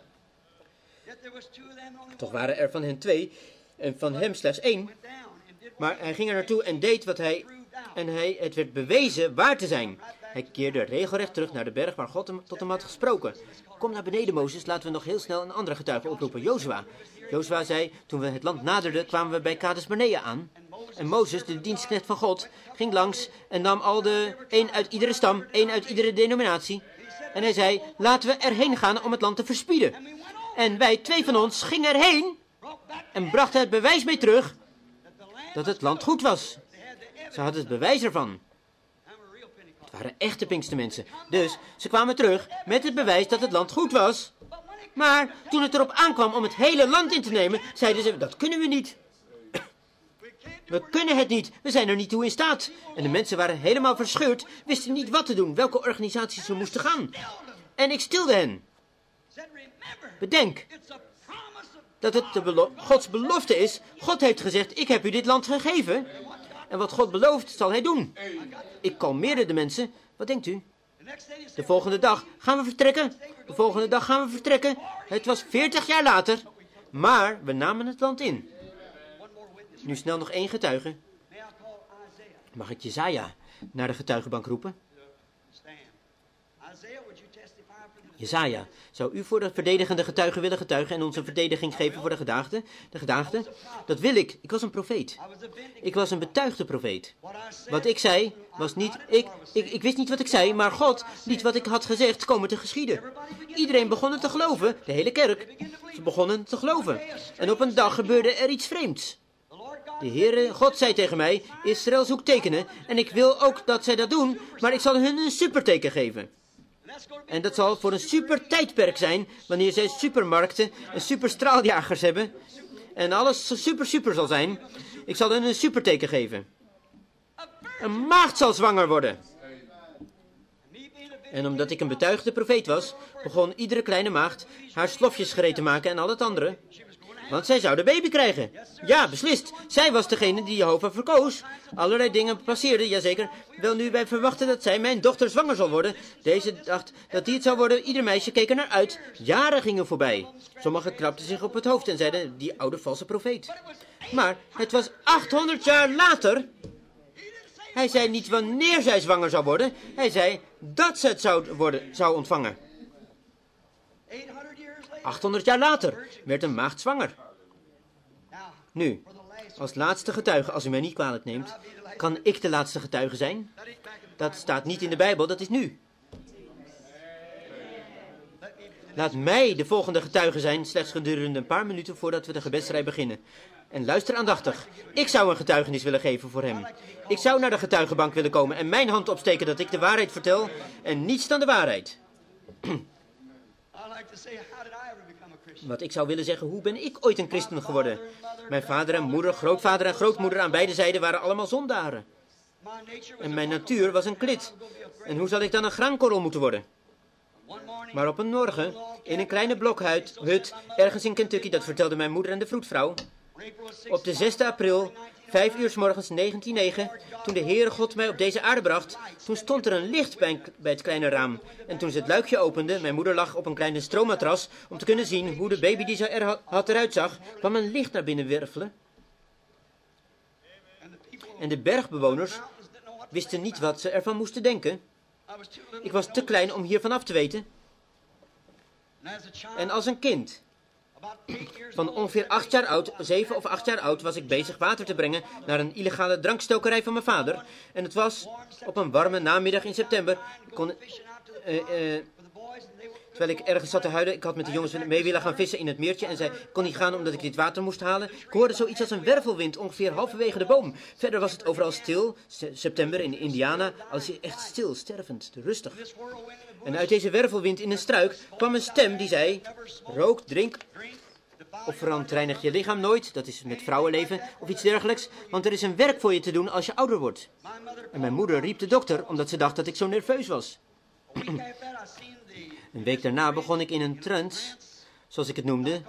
Toch waren er van hen 2 en van hem slechts 1. Maar hij ging er naartoe en deed wat hij... En het werd bewezen waar te zijn. Hij keerde regelrecht terug naar de berg waar God tot hem had gesproken. Kom naar beneden, Mozes, laten we nog heel snel een andere getuige oproepen, Jozua. Jozua zei, toen we het land naderden, kwamen we bij Kades Barnea aan. En Mozes, de dienstknecht van God, ging langs en nam één uit iedere stam, 1 uit iedere denominatie. En hij zei, laten we erheen gaan om het land te verspieden. En wij, 2 van ons, gingen erheen en brachten het bewijs mee terug dat het land goed was. Ze hadden het bewijs ervan. Het waren echte Pinkstermensen. Dus ze kwamen terug met het bewijs dat het land goed was. Maar toen het erop aankwam om het hele land in te nemen, zeiden ze, dat kunnen we niet. We kunnen het niet, we zijn er niet toe in staat. En de mensen waren helemaal verscheurd, wisten niet wat te doen, welke organisaties ze moesten gaan. En ik stilde hen. Bedenk dat het Gods belofte is. God heeft gezegd, ik heb u dit land gegeven. En wat God belooft, zal hij doen. Ik kalmeerde de mensen. Wat denkt u? De volgende dag gaan we vertrekken. De volgende dag gaan we vertrekken. Het was 40 jaar later. Maar we namen het land in. Nu snel nog 1 getuige. Mag ik Jesaja naar de getuigenbank roepen? Jesaja, zou u voor de verdedigende getuige willen getuigen en ons een verdediging geven voor de gedaagde? Dat wil ik. Ik was een profeet. Ik was een betuigde profeet. Wat ik zei was niet... Ik wist niet wat ik zei, maar God liet wat ik had gezegd komen te geschieden. Iedereen begon het te geloven, de hele kerk. Ze begonnen te geloven. En op een dag gebeurde er iets vreemds. De Heere God zei tegen mij, Israël zoekt tekenen en ik wil ook dat zij dat doen, maar ik zal hun een superteken geven. En dat zal voor een super tijdperk zijn, wanneer zij supermarkten en superstraaljagers hebben. En alles super zal zijn. Ik zal hen een superteken geven. Een maagd zal zwanger worden. En omdat ik een betuigde profeet was, begon iedere kleine maagd haar slofjes gereed te maken en al het andere. Want zij zou de baby krijgen. Ja, beslist. Zij was degene die Jehovah verkoos. Allerlei dingen passeerden, jazeker. Wel nu, wij verwachten dat zij, mijn dochter, zwanger zal worden. Deze dacht dat die het zou worden. Ieder meisje keek er naar uit. Jaren gingen voorbij. Sommigen krabden zich op het hoofd en zeiden, die oude valse profeet. Maar het was 800 jaar later. Hij zei niet wanneer zij zwanger zou worden. Hij zei dat ze het zou ontvangen. 800 jaar later werd een maagd zwanger. Nu, als laatste getuige, als u mij niet kwalijk neemt, kan ik de laatste getuige zijn? Dat staat niet in de Bijbel, dat is nu. Laat mij de volgende getuige zijn, slechts gedurende een paar minuten voordat we de gebedsrij beginnen. En luister aandachtig. Ik zou een getuigenis willen geven voor hem. Ik zou naar de getuigenbank willen komen en mijn hand opsteken dat ik de waarheid vertel en niets dan de waarheid. Wat ik zou willen zeggen, hoe ben ik ooit een christen geworden? Mijn vader en moeder, grootvader en grootmoeder aan beide zijden waren allemaal zondaren. En mijn natuur was een klit. En hoe zal ik dan een graankorrel moeten worden? Maar op een morgen, in een kleine blokhut, ergens in Kentucky, dat vertelde mijn moeder en de vroedvrouw. Op de 6e april, 5 uur 's morgens 1909, toen de Heere God mij op deze aarde bracht, toen stond er een licht bij het kleine raam. En toen ze het luikje opende, mijn moeder lag op een kleine stroommatras, om te kunnen zien hoe de baby die ze had eruit zag, kwam een licht naar binnen wervelen. En de bergbewoners wisten niet wat ze ervan moesten denken. Ik was te klein om hiervan af te weten. En als een kind, Van ongeveer 8 jaar oud, 7 of 8 jaar oud, was ik bezig water te brengen naar een illegale drankstokerij van mijn vader. En het was op een warme namiddag in september. Terwijl ik ergens zat te huilen, ik had met de jongens mee willen gaan vissen in het meertje en zei, ik kon niet gaan omdat ik dit water moest halen. Ik hoorde zoiets als een wervelwind, ongeveer halverwege de boom. Verder was het overal stil, september in Indiana, als je echt stil, stervend, rustig. En uit deze wervelwind in een struik kwam een stem die zei, rook, drink, of verontreinig je lichaam nooit, dat is met vrouwenleven, of iets dergelijks, want er is een werk voor je te doen als je ouder wordt. En mijn moeder riep de dokter, omdat ze dacht dat ik zo nerveus was. Een week daarna begon ik in een trance, zoals ik het noemde,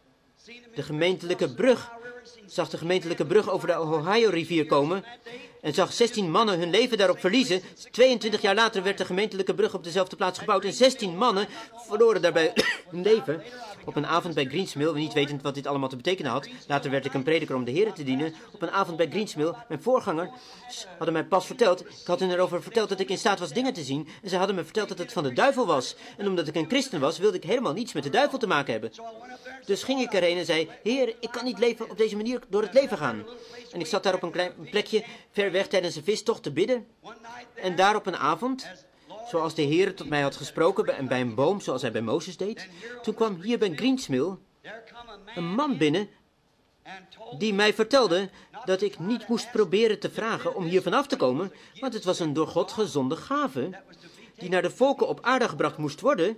zag de gemeentelijke brug over de Ohio-rivier komen en zag 16 mannen hun leven daarop verliezen. 22 jaar later werd de gemeentelijke brug op dezelfde plaats gebouwd en 16 mannen verloren daarbij hun leven. Op een avond bij Greensmill, niet wetend wat dit allemaal te betekenen had, later werd ik een prediker om de Heer te dienen. Op een avond bij Greensmill, mijn voorgangers hadden mij pas verteld, ik had hen erover verteld dat ik in staat was dingen te zien en ze hadden me verteld dat het van de duivel was. En omdat ik een christen was, wilde ik helemaal niets met de duivel te maken hebben. Dus ging ik erheen en zei, Heer, ik kan niet leven op deze manier door het leven gaan. En ik zat daar op een klein plekje ver weg tijdens een vistocht te bidden. En daar op een avond, zoals de Heer tot mij had gesproken bij een boom, zoals hij bij Mozes deed, toen kwam hier bij Greensmill een man binnen die mij vertelde dat ik niet moest proberen te vragen om hier vanaf te komen, want het was een door God gezonde gave die naar de volken op aarde gebracht moest worden.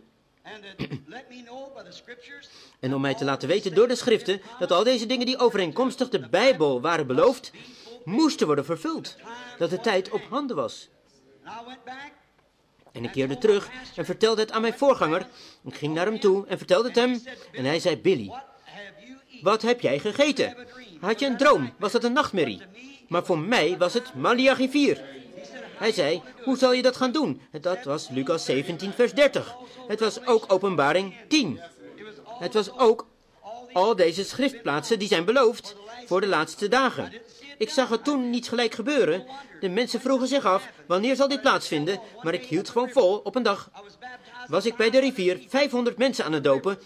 En om mij te laten weten door de schriften dat al deze dingen die overeenkomstig de Bijbel waren beloofd, moesten worden vervuld. Dat de tijd op handen was. En ik keerde terug en vertelde het aan mijn voorganger. Ik ging naar hem toe en vertelde het hem. En hij zei, Billy, wat heb jij gegeten? Had je een droom? Was dat een nachtmerrie? Maar voor mij was het Maleachi 4. Hij zei, hoe zal je dat gaan doen? Dat was Lucas 17 vers 30. Het was ook Openbaring 10. Het was ook al deze schriftplaatsen die zijn beloofd voor de laatste dagen. Ik zag het toen niet gelijk gebeuren. De mensen vroegen zich af, wanneer zal dit plaatsvinden? Maar ik hield gewoon vol. Op een dag was ik bij de rivier 500 mensen aan het dopen.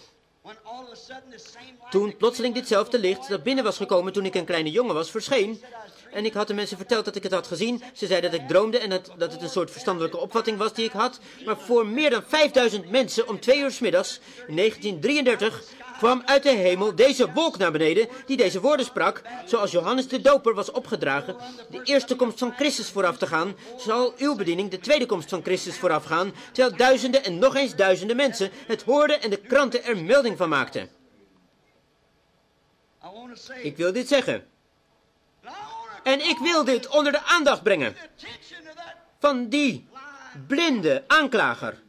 Toen plotseling ditzelfde licht dat binnen was gekomen toen ik een kleine jongen was, verscheen. En ik had de mensen verteld dat ik het had gezien. Ze zeiden dat ik droomde en dat het een soort verstandelijke opvatting was die ik had. Maar voor meer dan 5000 mensen om 2 uur 's middags in 1933 kwam uit de hemel deze wolk naar beneden die deze woorden sprak. Zoals Johannes de Doper was opgedragen de eerste komst van Christus vooraf te gaan, zal uw bediening de tweede komst van Christus vooraf gaan, terwijl duizenden en nog eens duizenden mensen het hoorden en de kranten er melding van maakten. Ik wil dit zeggen. En ik wil dit onder de aandacht brengen van die blinde aanklager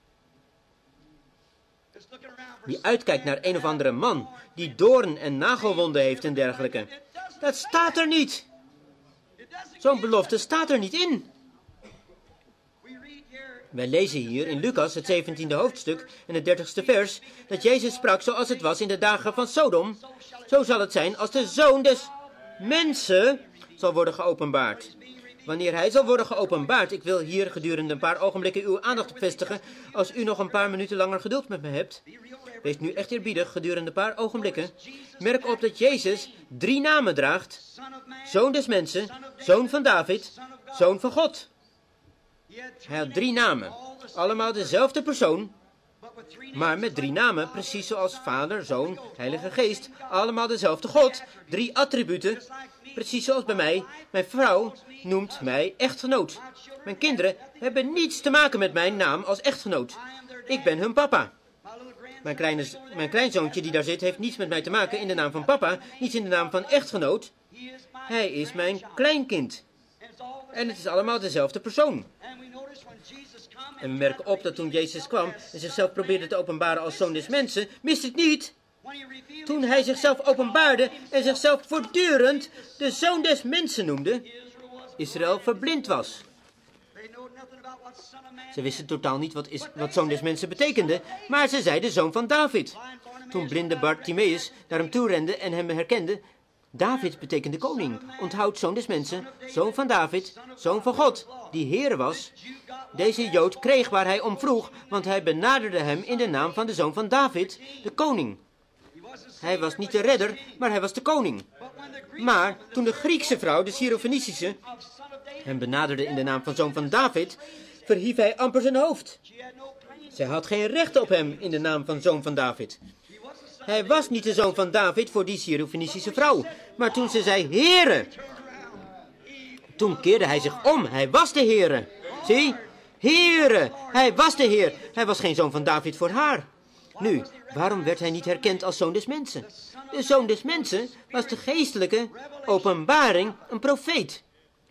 die uitkijkt naar een of andere man die doorn- en nagelwonden heeft en dergelijke. Dat staat er niet. Zo'n belofte staat er niet in. Wij lezen hier in Lucas, het 17e hoofdstuk en het 30ste vers, dat Jezus sprak zoals het was in de dagen van Sodom. Zo zal het zijn als de Zoon des Mensen zal worden geopenbaard. Wanneer hij zal worden geopenbaard, ik wil hier gedurende een paar ogenblikken uw aandacht op vestigen, als u nog een paar minuten langer geduld met me hebt. Wees nu echt eerbiedig gedurende een paar ogenblikken. Merk op dat Jezus 3 namen draagt. Zoon des mensen, Zoon van David, Zoon van God. Hij had 3 namen. Allemaal dezelfde persoon, maar met 3 namen, precies zoals Vader, Zoon, Heilige Geest. Allemaal dezelfde God. 3 attributen, precies zoals bij mij. Mijn vrouw noemt mij echtgenoot. Mijn kinderen hebben niets te maken met mijn naam als echtgenoot. Ik ben hun papa. Mijn kleinzoontje die daar zit heeft niets met mij te maken in de naam van papa, niets in de naam van echtgenoot. Hij is mijn kleinkind. En het is allemaal dezelfde persoon. En we merken op dat toen Jezus kwam en zichzelf probeerde te openbaren als Zoon des Mensen, mist het niet. Toen hij zichzelf openbaarde en zichzelf voortdurend de Zoon des Mensen noemde, Israël verblind was. Ze wisten totaal niet wat Zoon des Mensen betekende, maar ze zeiden Zoon van David. Toen blinde Bartimaeus naar hem toe rende en hem herkende, David betekende koning. Onthoud Zoon des Mensen, Zoon van David, Zoon van God, die Heer was. Deze Jood kreeg waar hij om vroeg, want hij benaderde hem in de naam van de Zoon van David, de koning. Hij was niet de redder, maar hij was de koning. Maar toen de Griekse vrouw, de Syrophonisische, hem benaderde in de naam van zoon van David, verhief hij amper zijn hoofd. Zij had geen recht op hem in de naam van zoon van David. Hij was niet de zoon van David voor die Syrophonisische vrouw. Maar toen ze zei, Heere, toen keerde hij zich om. Hij was de Heere. Zie, Heere, hij was de Heer. Hij was geen zoon van David voor haar. Nu, waarom werd hij niet herkend als zoon des mensen? De zoon des mensen was de geestelijke openbaring, een profeet.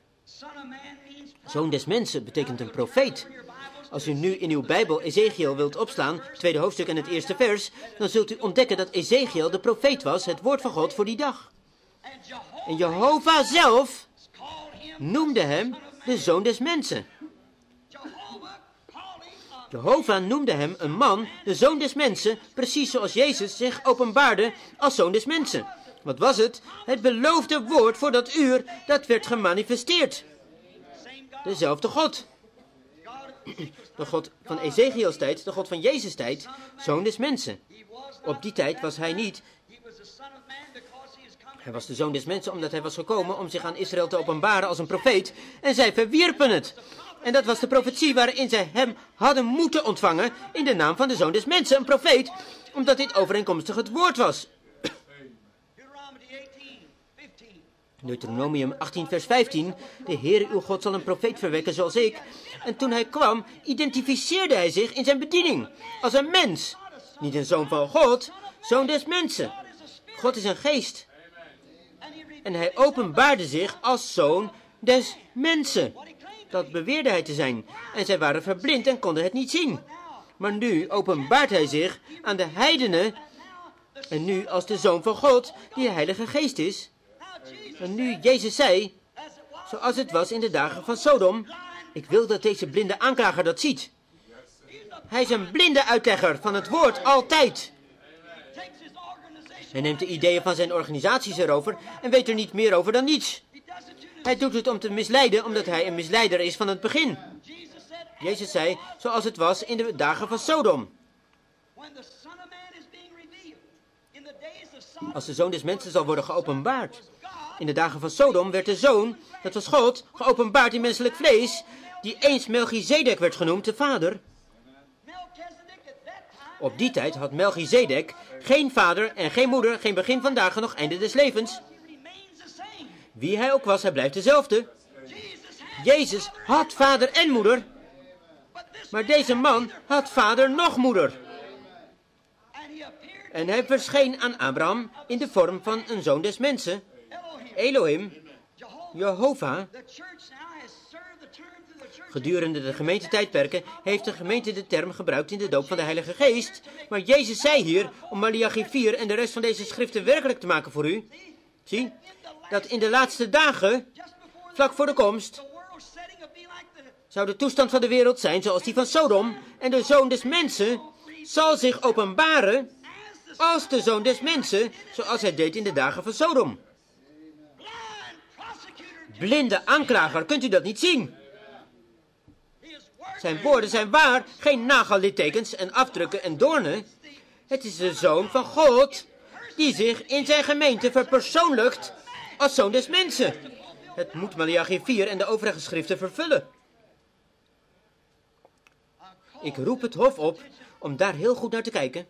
Zoon des mensen betekent een profeet. Als u nu in uw Bijbel Ezekiel wilt opslaan, het tweede hoofdstuk en het eerste vers, dan zult u ontdekken dat Ezekiel de profeet was, het woord van God voor die dag. En Jehovah zelf noemde hem de zoon des mensen. Jehovah noemde hem een man, de zoon des mensen, precies zoals Jezus zich openbaarde als zoon des mensen. Wat was het? Het beloofde woord voor dat uur, dat werd gemanifesteerd. Dezelfde God. De God van Ezekiels tijd, de God van Jezus tijd, zoon des mensen. Op die tijd was hij niet. Hij was de zoon des mensen omdat hij was gekomen om zich aan Israël te openbaren als een profeet. En zij verwierpen het. En dat was de profetie waarin zij hem hadden moeten ontvangen in de naam van de zoon des mensen, een profeet, omdat dit overeenkomstig het woord was. Deuteronomium 18 vers 15, de Heere uw God zal een profeet verwekken zoals ik. En toen hij kwam, identificeerde hij zich in zijn bediening als een mens. Niet een zoon van God, zoon des mensen. God is een geest. En hij openbaarde zich als zoon des mensen. Dat beweerde hij te zijn. En zij waren verblind en konden het niet zien. Maar nu openbaart hij zich aan de heidenen. En nu als de zoon van God, die de Heilige Geest is. En nu Jezus zei, zoals het was in de dagen van Sodom. Ik wil dat deze blinde aanklager dat ziet. Hij is een blinde uitlegger van het woord, altijd. Hij neemt de ideeën van zijn organisaties erover en weet er niet meer over dan niets. Hij doet het om te misleiden, omdat hij een misleider is van het begin. Jezus zei, zoals het was in de dagen van Sodom. Als de zoon des mensen zal worden geopenbaard. In de dagen van Sodom werd de zoon, dat was God, geopenbaard in menselijk vlees, die eens Melchizedek werd genoemd, de vader. Op die tijd had Melchizedek geen vader en geen moeder, geen begin van dagen, nog einde des levens. Wie hij ook was, hij blijft dezelfde. Jezus had vader en moeder, maar deze man had vader nog moeder. En hij verscheen aan Abraham in de vorm van een zoon des mensen. Elohim, Jehovah. Gedurende de gemeentetijdperken heeft de gemeente de term gebruikt in de doop van de Heilige Geest. Maar Jezus zei hier, om Maleachi 4 en de rest van deze schriften werkelijk te maken voor u. Zie, dat in de laatste dagen, vlak voor de komst, zou de toestand van de wereld zijn zoals die van Sodom. En de zoon des mensen zal zich openbaren als de zoon des mensen, zoals hij deed in de dagen van Sodom. Blinde aanklager, kunt u dat niet zien? Zijn woorden zijn waar, geen nagellittekens en afdrukken en doornen. Het is de zoon van God die zich in zijn gemeente verpersoonlijkt als zoon des mensen. Het moet Maleachi 4 en de overige schriften vervullen. Ik roep het hof op om daar heel goed naar te kijken.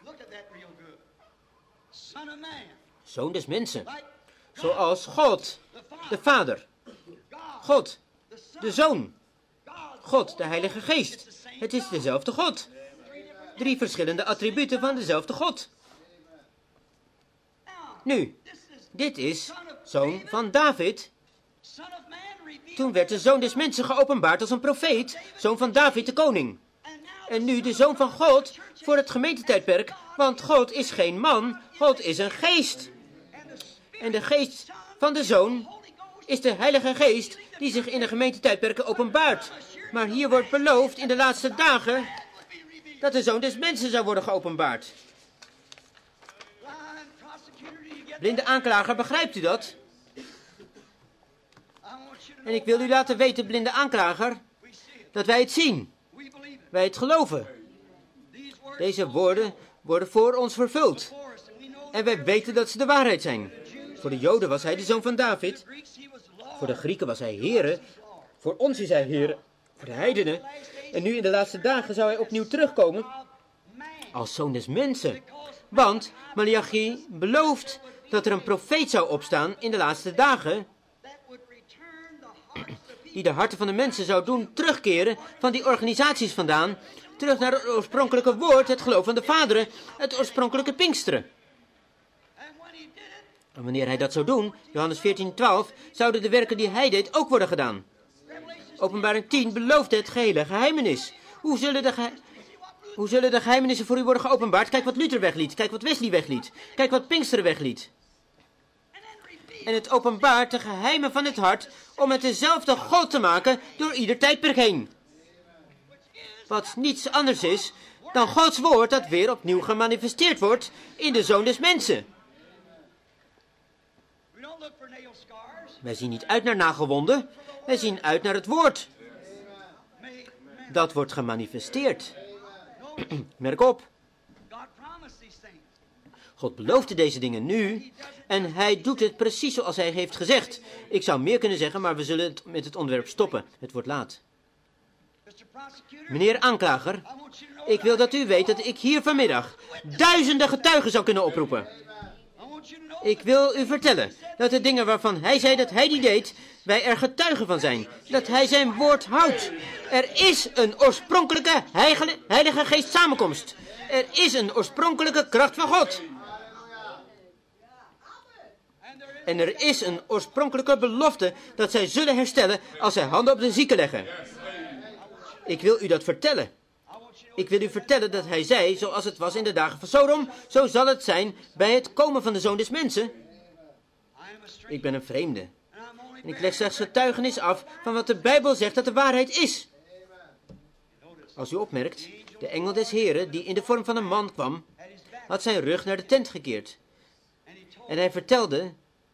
Zoon des mensen. Zoals God, de Vader. God, de Zoon. God, de Heilige Geest. Het is dezelfde God. 3 verschillende attributen van dezelfde God. Nu, dit is zoon van David. Toen werd de zoon des mensen geopenbaard als een profeet, zoon van David de koning. En nu de zoon van God voor het gemeentetijdperk, want God is geen man, God is een geest. En de geest van de zoon is de Heilige Geest die zich in de gemeentetijdperken openbaart. Maar hier wordt beloofd in de laatste dagen dat de zoon des mensen zou worden geopenbaard. Blinde aanklager, begrijpt u dat? En ik wil u laten weten, blinde aanklager, dat wij het zien. Wij het geloven. Deze woorden worden voor ons vervuld. En wij weten dat ze de waarheid zijn. Voor de Joden was hij de zoon van David. Voor de Grieken was hij Heere. Voor ons is hij Heere. Voor de heidenen. En nu in de laatste dagen zou hij opnieuw terugkomen als zoon des mensen. Want Maleachi belooft dat er een profeet zou opstaan in de laatste dagen, die de harten van de mensen zou doen terugkeren van die organisaties vandaan, terug naar het oorspronkelijke woord, het geloof van de vaderen, het oorspronkelijke Pinksteren. En wanneer hij dat zou doen, Johannes 14:12, zouden de werken die hij deed ook worden gedaan. Openbaring 10 belooft het gehele geheimenis. Hoe zullen de geheimenissen voor u worden geopenbaard? Kijk wat Luther wegliet, kijk wat Wesley wegliet, kijk wat Pinksteren wegliet. En het openbaart de geheimen van het hart om het dezelfde God te maken door ieder tijdperk heen. Wat niets anders is dan Gods woord dat weer opnieuw gemanifesteerd wordt in de Zoon des Mensen. Wij zien niet uit naar nagelwonden, wij zien uit naar het woord. Dat wordt gemanifesteerd. Merk op. God beloofde deze dingen nu en hij doet het precies zoals hij heeft gezegd. Ik zou meer kunnen zeggen, maar we zullen het met het onderwerp stoppen. Het wordt laat. Meneer aanklager, ik wil dat u weet dat ik hier vanmiddag duizenden getuigen zou kunnen oproepen. Ik wil u vertellen dat de dingen waarvan hij zei dat hij die deed, wij er getuigen van zijn. Dat hij zijn woord houdt. Er is een oorspronkelijke Heilige Geest samenkomst. Er is een oorspronkelijke kracht van God. En er is een oorspronkelijke belofte dat zij zullen herstellen als zij handen op de zieken leggen. Ik wil u dat vertellen. Ik wil u vertellen dat hij zei, zoals het was in de dagen van Sodom, zo zal het zijn bij het komen van de Zoon des Mensen. Ik ben een vreemde. En ik leg slechts getuigenis af van wat de Bijbel zegt dat de waarheid is. Als u opmerkt, de engel des Heren, die in de vorm van een man kwam, had zijn rug naar de tent gekeerd. En hij vertelde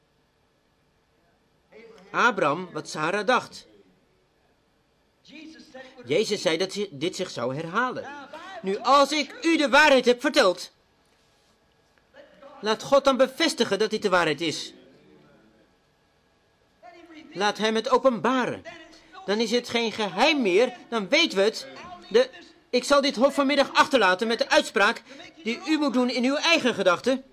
Abraham wat Sarah dacht. Jezus zei dat dit zich zou herhalen. Nu, als ik u de waarheid heb verteld, laat God dan bevestigen dat dit de waarheid is. Laat hem het openbaren. Dan is het geen geheim meer, dan weten we het. Ik zal dit hof vanmiddag achterlaten met de uitspraak die u moet doen in uw eigen gedachten.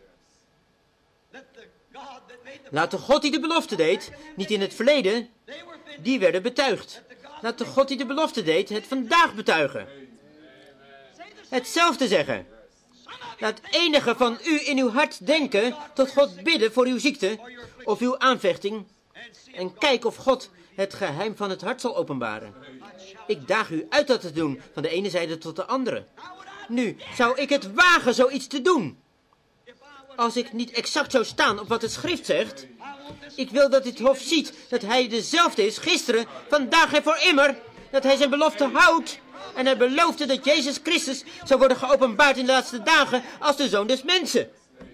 Laat de God die de belofte deed, niet in het verleden, die werden betuigd. Laat de God die de belofte deed, het vandaag betuigen. Hetzelfde zeggen. Laat enige van u in uw hart denken, tot God bidden voor uw ziekte of uw aanvechting. En kijk of God het geheim van het hart zal openbaren. Ik daag u uit dat te doen, van de ene zijde tot de andere. Nu, zou ik het wagen zoiets te doen? Als ik niet exact zou staan op wat het schrift zegt. Ik wil dat dit hof ziet dat hij dezelfde is gisteren, vandaag en voor immer. Dat hij zijn belofte houdt. En hij beloofde dat Jezus Christus zou worden geopenbaard in de laatste dagen als de Zoon des Mensen.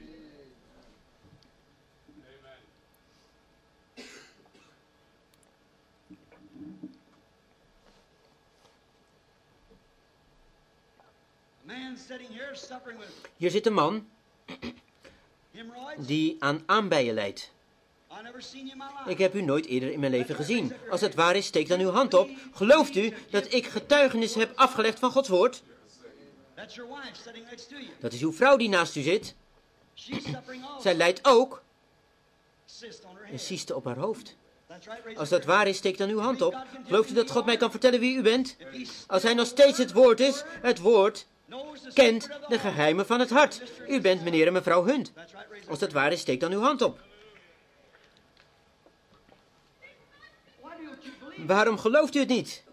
Hier zit een man die aan aanbijen lijdt. Ik heb u nooit eerder in mijn leven gezien. Als het waar is, steek dan uw hand op. Gelooft u dat ik getuigenis heb afgelegd van Gods woord? Dat is uw vrouw die naast u zit. Zij lijdt ook. Een cyste op haar hoofd. Als dat waar is, steek dan uw hand op. Gelooft u dat God mij kan vertellen wie u bent? Als hij nog steeds het woord is, het woord kent de geheimen van het hart. U bent meneer en mevrouw Hunt. Als dat waar is, steek dan uw hand op. Waarom gelooft u het niet?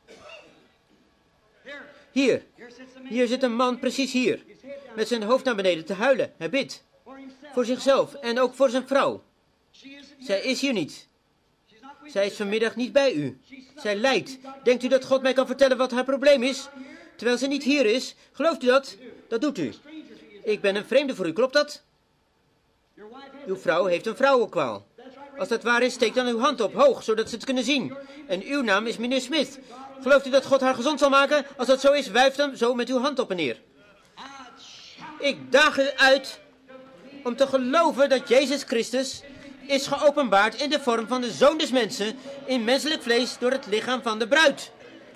Hier zit een man precies hier, met zijn hoofd naar beneden te huilen. Hij bidt. Voor zichzelf en ook voor zijn vrouw. Zij is hier niet. Zij is vanmiddag niet bij u. Zij lijdt. Denkt u dat God mij kan vertellen wat haar probleem is? Terwijl ze niet hier is. Gelooft u dat? Dat doet u. Ik ben een vreemde voor u, klopt dat? Uw vrouw heeft een vrouwenkwaal. Als dat waar is, steek dan uw hand op, hoog, zodat ze het kunnen zien. En uw naam is meneer Smith. Gelooft u dat God haar gezond zal maken? Als dat zo is, wuif dan zo met uw hand op en neer. Ik daag u uit om te geloven dat Jezus Christus is geopenbaard in de vorm van de Zoon des Mensen, in menselijk vlees door het lichaam van de bruid.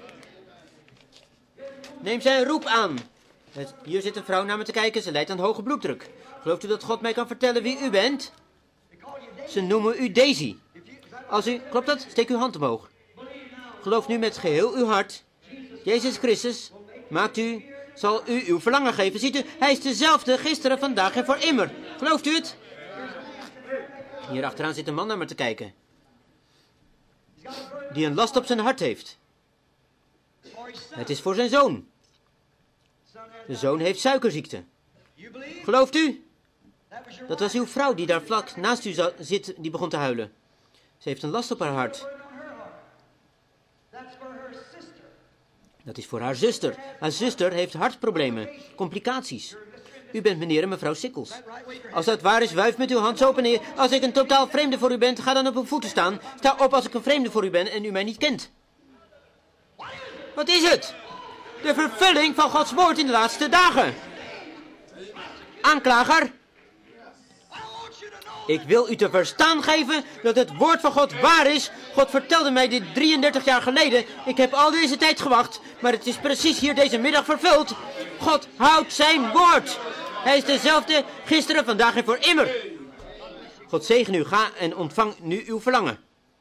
Neem zijn roep aan. Hier zit een vrouw naar me te kijken, ze lijdt aan hoge bloeddruk. Gelooft u dat God mij kan vertellen wie u bent? Ze noemen u Daisy. Als u, klopt dat? Steek uw hand omhoog. Geloof nu met geheel uw hart. Jezus Christus zal u uw verlangen geven. Ziet u, hij is dezelfde gisteren, vandaag en voor immer. Gelooft u het? Hier achteraan zit een man naar me te kijken. Die een last op zijn hart heeft. Het is voor zijn zoon. De zoon heeft suikerziekte. Gelooft u? Dat was uw vrouw die daar vlak naast u zit, die begon te huilen. Ze heeft een last op haar hart. Dat is voor haar zuster. Haar zuster heeft hartproblemen, complicaties. U bent meneer en mevrouw Sikkels. Als dat waar is, wuif met uw hand zo op en neer. Als ik een totaal vreemde voor u ben, ga dan op uw voeten staan. Sta op als ik een vreemde voor u ben en u mij niet kent. Wat is het? De vervulling van Gods woord in de laatste dagen. Aanklager. Ik wil u te verstaan geven dat het woord van God waar is. God vertelde mij dit 33 jaar geleden. Ik heb al deze tijd gewacht, maar het is precies hier deze middag vervuld. God houdt zijn woord. Hij is dezelfde gisteren, vandaag en voor immer. God zegen u, ga en ontvang nu uw verlangen.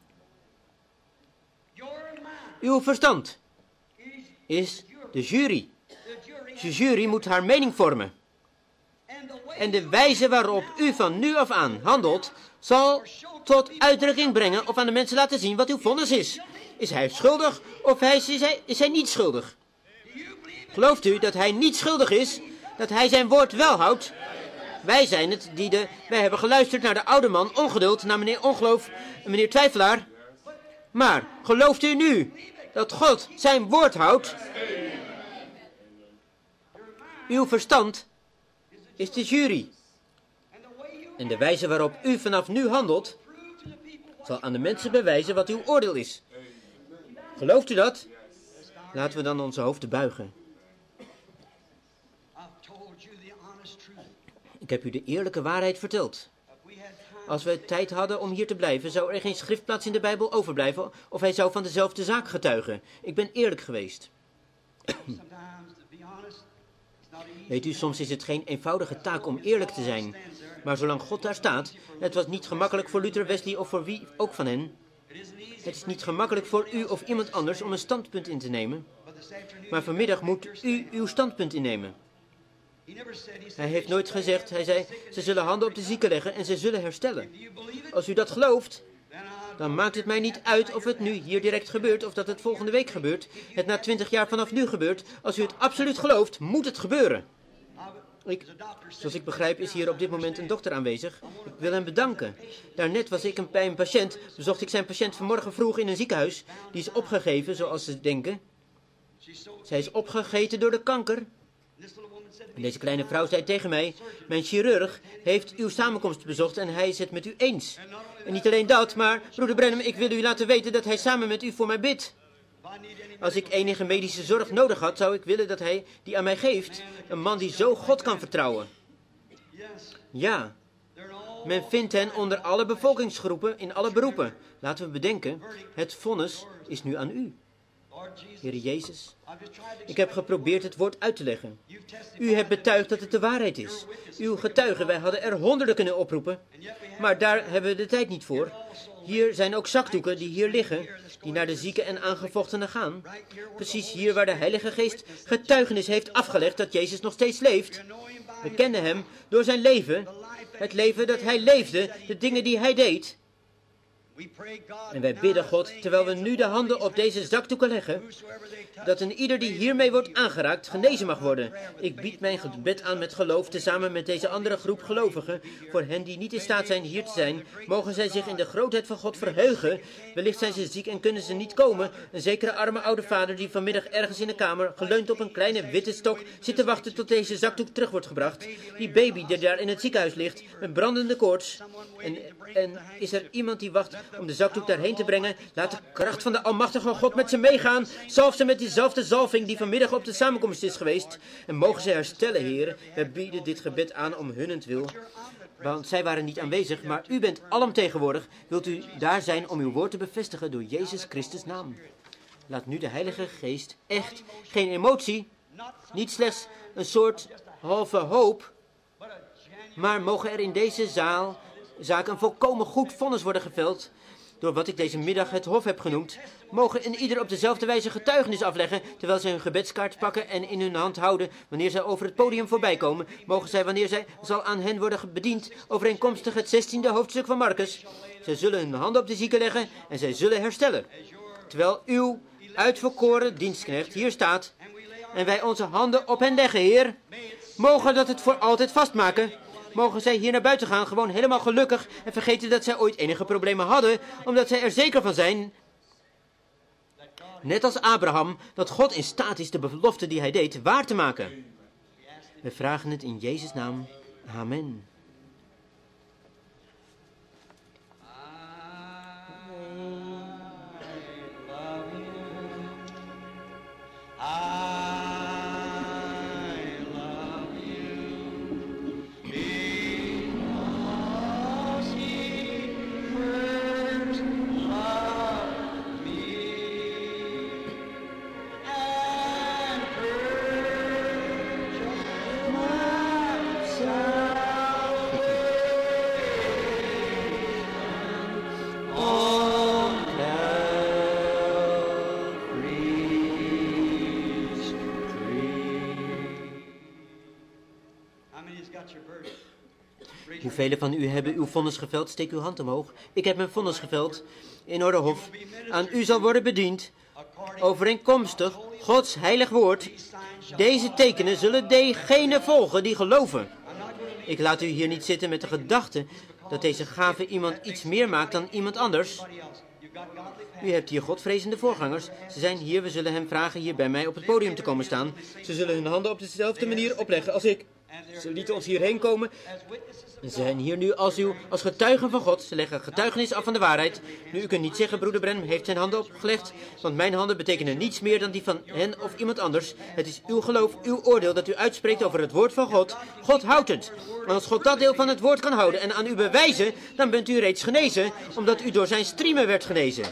Uw verstand is de jury. De jury moet haar mening vormen. En de wijze waarop u van nu af aan handelt, zal tot uitdrukking brengen of aan de mensen laten zien wat uw vonnis is. Is hij schuldig of is hij niet schuldig? Gelooft u dat hij niet schuldig is, dat hij zijn woord wel houdt? Wij zijn het wij hebben geluisterd naar de oude man, ongeduld, naar meneer Ongeloof en meneer Twijfelaar. Maar gelooft u nu dat God zijn woord houdt? Uw verstand is de jury. En de wijze waarop u vanaf nu handelt, zal aan de mensen bewijzen wat uw oordeel is. Gelooft u dat? Laten we dan onze hoofden buigen. Ik heb u de eerlijke waarheid verteld. Als we tijd hadden om hier te blijven, zou er geen schriftplaats in de Bijbel overblijven, of hij zou van dezelfde zaak getuigen. Ik ben eerlijk geweest. Weet u, soms is het geen eenvoudige taak om eerlijk te zijn. Maar zolang God daar staat, het was niet gemakkelijk voor Luther, Wesley of voor wie ook van hen. Het is niet gemakkelijk voor u of iemand anders om een standpunt in te nemen. Maar vanmiddag moet u uw standpunt innemen. Hij heeft nooit gezegd, hij zei, ze zullen handen op de zieken leggen en ze zullen herstellen. Als u dat gelooft, dan maakt het mij niet uit of het nu hier direct gebeurt of dat het volgende week gebeurt. Het na 20 jaar vanaf nu gebeurt. Als u het absoluut gelooft, moet het gebeuren. Zoals ik begrijp is hier op dit moment een dokter aanwezig. Ik wil hem bedanken. Daarnet was ik bij een patiënt, bezocht ik zijn patiënt vanmorgen vroeg in een ziekenhuis. Die is opgegeven, zoals ze denken. Zij is opgegeten door de kanker. En deze kleine vrouw zei tegen mij, mijn chirurg heeft uw samenkomst bezocht en hij is het met u eens. En niet alleen dat, maar broeder Branham, ik wil u laten weten dat hij samen met u voor mij bidt. Als ik enige medische zorg nodig had, zou ik willen dat hij die aan mij geeft. Een man die zo God kan vertrouwen. Ja, men vindt hen onder alle bevolkingsgroepen, in alle beroepen. Laten we bedenken, het vonnis is nu aan u. Heere Jezus, ik heb geprobeerd het woord uit te leggen. U hebt betuigd dat het de waarheid is. Uw getuigen, wij hadden er honderden kunnen oproepen, maar daar hebben we de tijd niet voor. Hier zijn ook zakdoeken die hier liggen, die naar de zieken en aangevochtenen gaan. Precies hier waar de Heilige Geest getuigenis heeft afgelegd dat Jezus nog steeds leeft. We kennen hem door zijn leven, het leven dat hij leefde, de dingen die hij deed. En wij bidden God, terwijl we nu de handen op deze zakdoeken leggen, dat een ieder die hiermee wordt aangeraakt, genezen mag worden. Ik bied mijn gebed aan met geloof, tezamen met deze andere groep gelovigen. Voor hen die niet in staat zijn hier te zijn, mogen zij zich in de grootheid van God verheugen. Wellicht zijn ze ziek en kunnen ze niet komen. Een zekere arme oude vader die vanmiddag ergens in de kamer, geleund op een kleine witte stok, zit te wachten tot deze zakdoek terug wordt gebracht. Die baby die daar in het ziekenhuis ligt, met brandende koorts. En is er iemand die wacht om de zakdoek daarheen te brengen. Laat de kracht van de almachtige God met ze meegaan. Zalf ze met diezelfde zalving die vanmiddag op de samenkomst is geweest. En mogen ze herstellen, Heer. We bieden dit gebed aan om hunnentwil. Want zij waren niet aanwezig, maar u bent alomtegenwoordig. Wilt u daar zijn om uw woord te bevestigen door Jezus Christus' naam. Laat nu de Heilige Geest echt, geen emotie, niet slechts een soort halve hoop, maar mogen er in deze zaak een volkomen goed vonnis worden geveld, door wat ik deze middag het hof heb genoemd. Mogen in ieder op dezelfde wijze getuigenis afleggen, terwijl zij hun gebedskaart pakken en in hun hand houden, wanneer zij over het podium voorbij komen. Mogen zij, wanneer zij zal aan hen worden bediend, overeenkomstig het 16e hoofdstuk van Marcus. Zij zullen hun handen op de zieken leggen en zij zullen herstellen. Terwijl uw uitverkoren dienstknecht hier staat en wij onze handen op hen leggen, Heer, mogen dat het voor altijd vastmaken. Mogen zij hier naar buiten gaan, gewoon helemaal gelukkig en vergeten dat zij ooit enige problemen hadden, omdat zij er zeker van zijn, net als Abraham, dat God in staat is de belofte die hij deed waar te maken. We vragen het in Jezus' naam. Amen. Hoevelen van u hebben uw vonnis geveld? Steek uw hand omhoog. Ik heb mijn vonnis geveld. In orde, hof. Aan u zal worden bediend, overeenkomstig Gods heilig woord. Deze tekenen zullen degenen volgen die geloven. Ik laat u hier niet zitten met de gedachte dat deze gave iemand iets meer maakt dan iemand anders. U hebt hier godvrezende voorgangers. Ze zijn hier, we zullen hem vragen hier bij mij op het podium te komen staan. Ze zullen hun handen op dezelfde manier opleggen als ik. Ze lieten ons hierheen komen. Ze zijn hier nu als getuigen van God. Ze leggen getuigenis af van de waarheid. Nu, u kunt niet zeggen, broeder Branham heeft zijn handen opgelegd, want mijn handen betekenen niets meer dan die van hen of iemand anders. Het is uw geloof, uw oordeel dat u uitspreekt over het woord van God. God houdt het. En als God dat deel van het woord kan houden en aan u bewijzen, dan bent u reeds genezen, omdat u door zijn striemen werd genezen.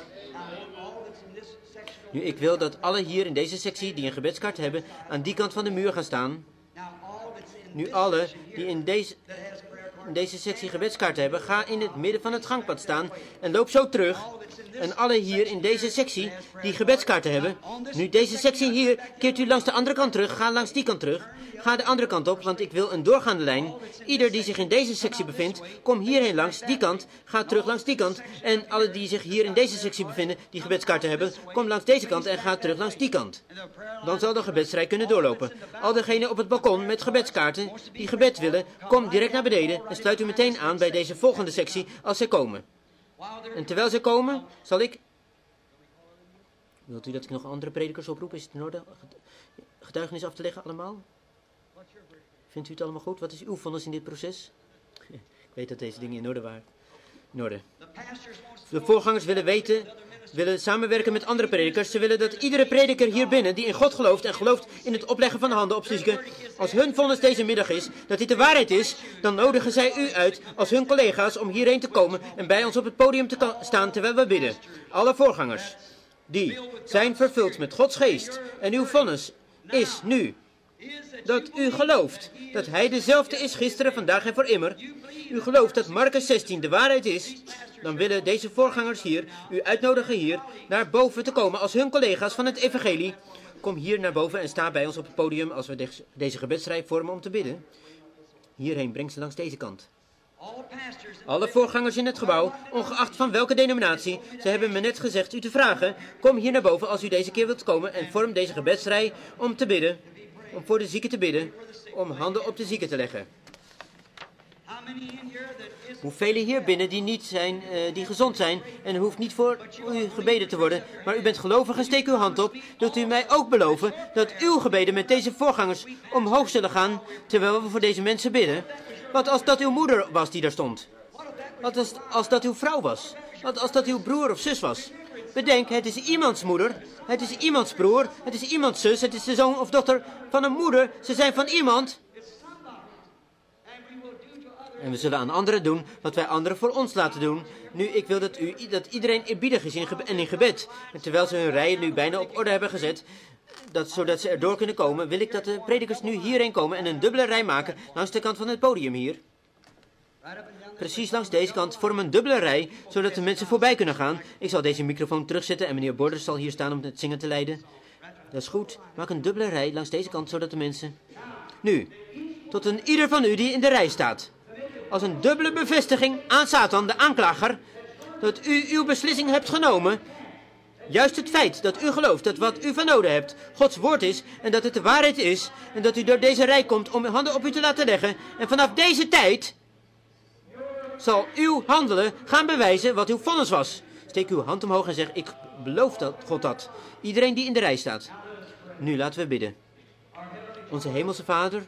Nu, ik wil dat alle hier in deze sectie die een gebedskaart hebben, aan die kant van de muur gaan staan. Nu, alle die in deze sectie gebedskaart hebben, ga in het midden van het gangpad staan en loop zo terug. En alle hier in deze sectie die gebedskaarten hebben, nu deze sectie hier, keert u langs de andere kant terug, ga langs die kant terug. Ga de andere kant op, want ik wil een doorgaande lijn. Ieder die zich in deze sectie bevindt, kom hierheen langs die kant, ga terug langs die kant. En alle die zich hier in deze sectie bevinden, die gebedskaarten hebben, kom langs deze kant en ga terug langs die kant. Dan zal de gebedsrij kunnen doorlopen. Al degenen op het balkon met gebedskaarten die gebed willen, kom direct naar beneden en sluit u meteen aan bij deze volgende sectie als zij komen. En terwijl zij komen, zal ik... Wilt u dat ik nog andere predikers oproep? Is het in orde? Getuigenis af te leggen allemaal? Vindt u het allemaal goed? Wat is uw vonnis in dit proces? Ik weet dat deze dingen in orde waren. In orde. De voorgangers willen samenwerken met andere predikers. Ze willen dat iedere prediker hier binnen die in God gelooft en gelooft in het opleggen van handen op zieken, als hun vonnis deze middag is, dat dit de waarheid is, dan nodigen zij u uit als hun collega's om hierheen te komen en bij ons op het podium te staan terwijl we bidden. Alle voorgangers die zijn vervuld met Gods geest en uw vonnis is nu dat u gelooft dat hij dezelfde is gisteren, vandaag en voor immer. U gelooft dat Marcus 16 de waarheid is. Dan willen deze voorgangers hier u uitnodigen hier naar boven te komen als hun collega's van het evangelie. Kom hier naar boven en sta bij ons op het podium als we deze gebedsrij vormen om te bidden. Hierheen, breng ze langs deze kant. Alle voorgangers in het gebouw, ongeacht van welke denominatie, ze hebben me net gezegd u te vragen. Kom hier naar boven als u deze keer wilt komen en vorm deze gebedsrij om te bidden. Om voor de zieken te bidden, om handen op de zieken te leggen. Hoeveel hier binnen die niet zijn, die gezond zijn en er hoeft niet voor u gebeden te worden, maar u bent gelovig en steek uw hand op, wilt u mij ook beloven dat uw gebeden met deze voorgangers omhoog zullen gaan, terwijl we voor deze mensen bidden? Wat als dat uw moeder was die daar stond? Wat als dat uw vrouw was? wat als dat uw broer of zus was. Bedenk, het is iemands moeder, het is iemands broer, het is iemands zus, het is de zoon of dochter van een moeder. Ze zijn van iemand. En we zullen aan anderen doen wat wij anderen voor ons laten doen. Nu, ik wil dat iedereen eerbiedig is in gebed. En terwijl ze hun rijen nu bijna op orde hebben gezet, zodat ze erdoor kunnen komen, wil ik dat de predikers nu hierheen komen en een dubbele rij maken langs de kant van het podium hier. Precies langs deze kant vorm een dubbele rij, zodat de mensen voorbij kunnen gaan. Ik zal deze microfoon terugzetten en meneer Borders zal hier staan om het zingen te leiden. Dat is goed. Maak een dubbele rij langs deze kant, zodat de mensen... Nu, tot een ieder van u die in de rij staat. Als een dubbele bevestiging aan Satan, de aanklager, dat u uw beslissing hebt genomen. Juist het feit dat u gelooft dat wat u van nodig hebt Gods woord is en dat het de waarheid is en dat u door deze rij komt om uw handen op u te laten leggen. En vanaf deze tijd zal uw handelen gaan bewijzen wat uw vonnis was. Steek uw hand omhoog en zeg, ik beloof dat God dat. Iedereen die in de rij staat. Nu laten we bidden. Onze hemelse Vader,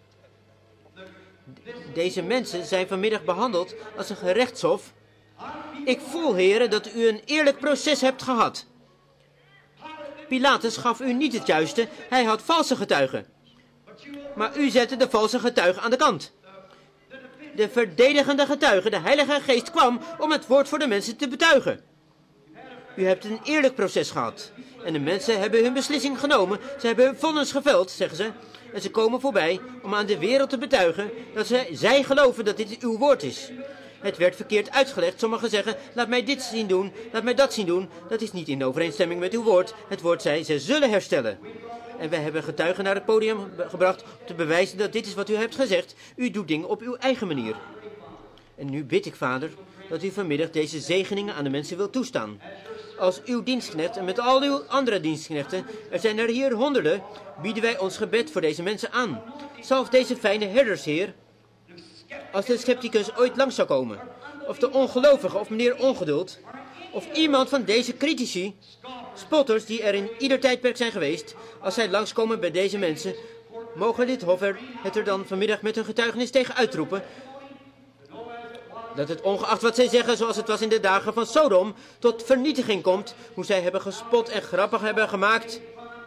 deze mensen zijn vanmiddag behandeld als een gerechtshof. Ik voel, heren, dat u een eerlijk proces hebt gehad. Pilatus gaf u niet het juiste, hij had valse getuigen. Maar u zette de valse getuigen aan de kant. De verdedigende getuige, de Heilige Geest, kwam om het woord voor de mensen te betuigen. U hebt een eerlijk proces gehad. En de mensen hebben hun beslissing genomen. Ze hebben hun vonnis geveld, zeggen ze. En ze komen voorbij om aan de wereld te betuigen dat zij geloven dat dit uw woord is. Het werd verkeerd uitgelegd. Sommigen zeggen, laat mij dit zien doen, laat mij dat zien doen. Dat is niet in overeenstemming met uw woord. Het woord zei, ze zullen herstellen. En wij hebben getuigen naar het podium gebracht om te bewijzen dat dit is wat u hebt gezegd. U doet dingen op uw eigen manier. En nu bid ik, Vader, dat u vanmiddag deze zegeningen aan de mensen wilt toestaan. Als uw dienstknecht en met al uw andere dienstknechten, er zijn er hier honderden, bieden wij ons gebed voor deze mensen aan. Zalf deze fijne herders, Heer. Als de scepticus ooit langs zou komen, of de ongelovige of meneer Ongeduld, of iemand van deze critici, spotters die er in ieder tijdperk zijn geweest, als zij langskomen bij deze mensen, mogen dit hof het er dan vanmiddag met hun getuigenis tegen uitroepen, dat het ongeacht wat zij zeggen, zoals het was in de dagen van Sodom, tot vernietiging komt, hoe zij hebben gespot en grappig hebben gemaakt.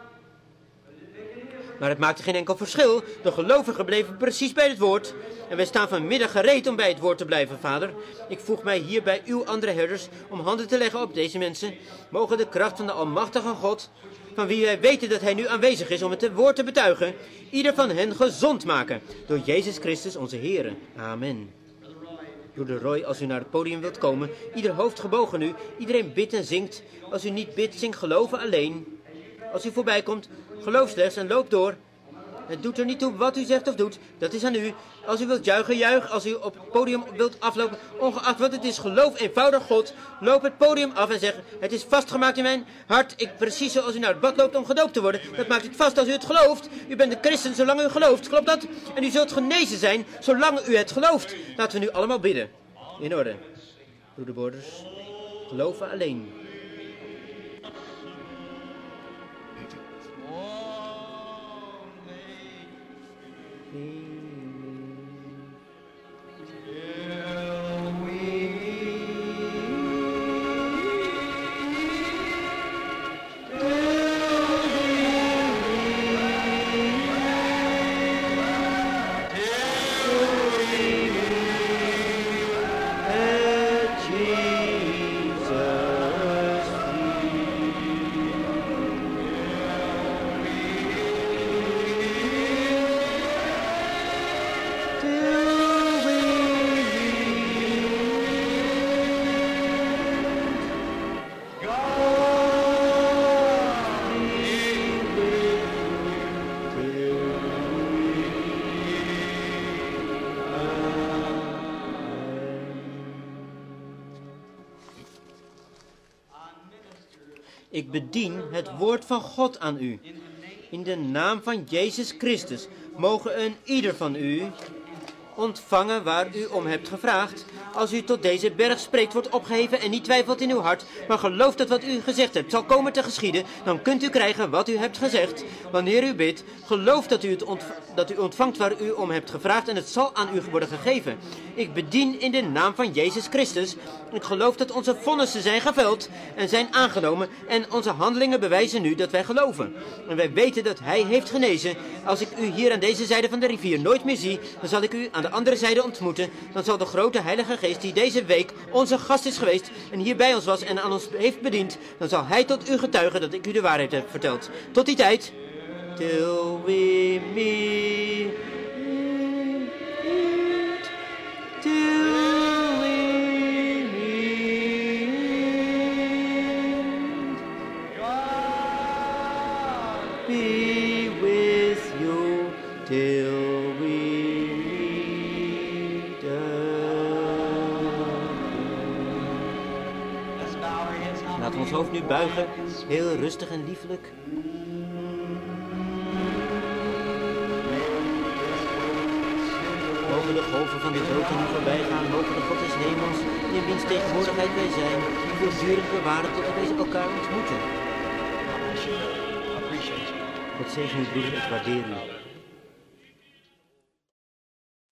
Maar het maakte geen enkel verschil. De gelovigen bleven precies bij het woord. En wij staan vanmiddag gereed om bij het woord te blijven, Vader. Ik voeg mij hier bij uw andere herders om handen te leggen op deze mensen. Mogen de kracht van de almachtige God, van wie wij weten dat hij nu aanwezig is om het woord te betuigen, ieder van hen gezond maken. Door Jezus Christus onze Heere. Amen. Broeder Roy, als u naar het podium wilt komen, ieder hoofd gebogen nu, iedereen bidt en zingt. Als u niet bidt, zing geloven alleen. Als u voorbij komt, geloof slechts en loop door. Het doet er niet toe wat u zegt of doet, dat is aan u. Als u wilt juichen, juich. Als u op het podium wilt aflopen, ongeacht wat het is, geloof eenvoudig God. Loop het podium af en zeg, het is vastgemaakt in mijn hart. Precies zoals u naar het bad loopt om gedoopt te worden. Dat maakt het vast als u het gelooft. U bent een christen zolang u gelooft, klopt dat? En u zult genezen zijn zolang u het gelooft. Laten we nu allemaal bidden. In orde. Broeder Borders, geloven alleen. Ik bedien het woord van God aan u. In de naam van Jezus Christus mogen een ieder van u ontvangen waar u om hebt gevraagd. Als u tot deze berg spreekt, wordt opgeheven en niet twijfelt in uw hart, maar gelooft dat wat u gezegd hebt zal komen te geschieden, dan kunt u krijgen wat u hebt gezegd. Wanneer u bidt, geloof dat u ontvangt waar u om hebt gevraagd en het zal aan u worden gegeven. Ik bedien in de naam van Jezus Christus. Ik geloof dat onze vonnissen zijn geveld en zijn aangenomen en onze handelingen bewijzen nu dat wij geloven. En wij weten dat Hij heeft genezen. Als ik u hier aan deze zijde van de rivier nooit meer zie, dan zal ik u aan de andere zijde ontmoeten. Dan zal de grote Heilige Geest die deze week onze gast is geweest en hier bij ons was en aan ons heeft bediend, dan zal Hij tot u getuigen dat ik u de waarheid heb verteld. Tot die tijd. Till we meet. Till we meet. Be with you till we meet again. Laten we ons hoofd nu buigen, heel rustig en liefelijk. Mogen de golven van dit rood nu voorbij gaan, mogen de God des hemels, in wiens tegenwoordigheid wij zijn, voortdurend bewaren tot wij elkaar ontmoeten. God zegen u, broeder, ik waardeer u.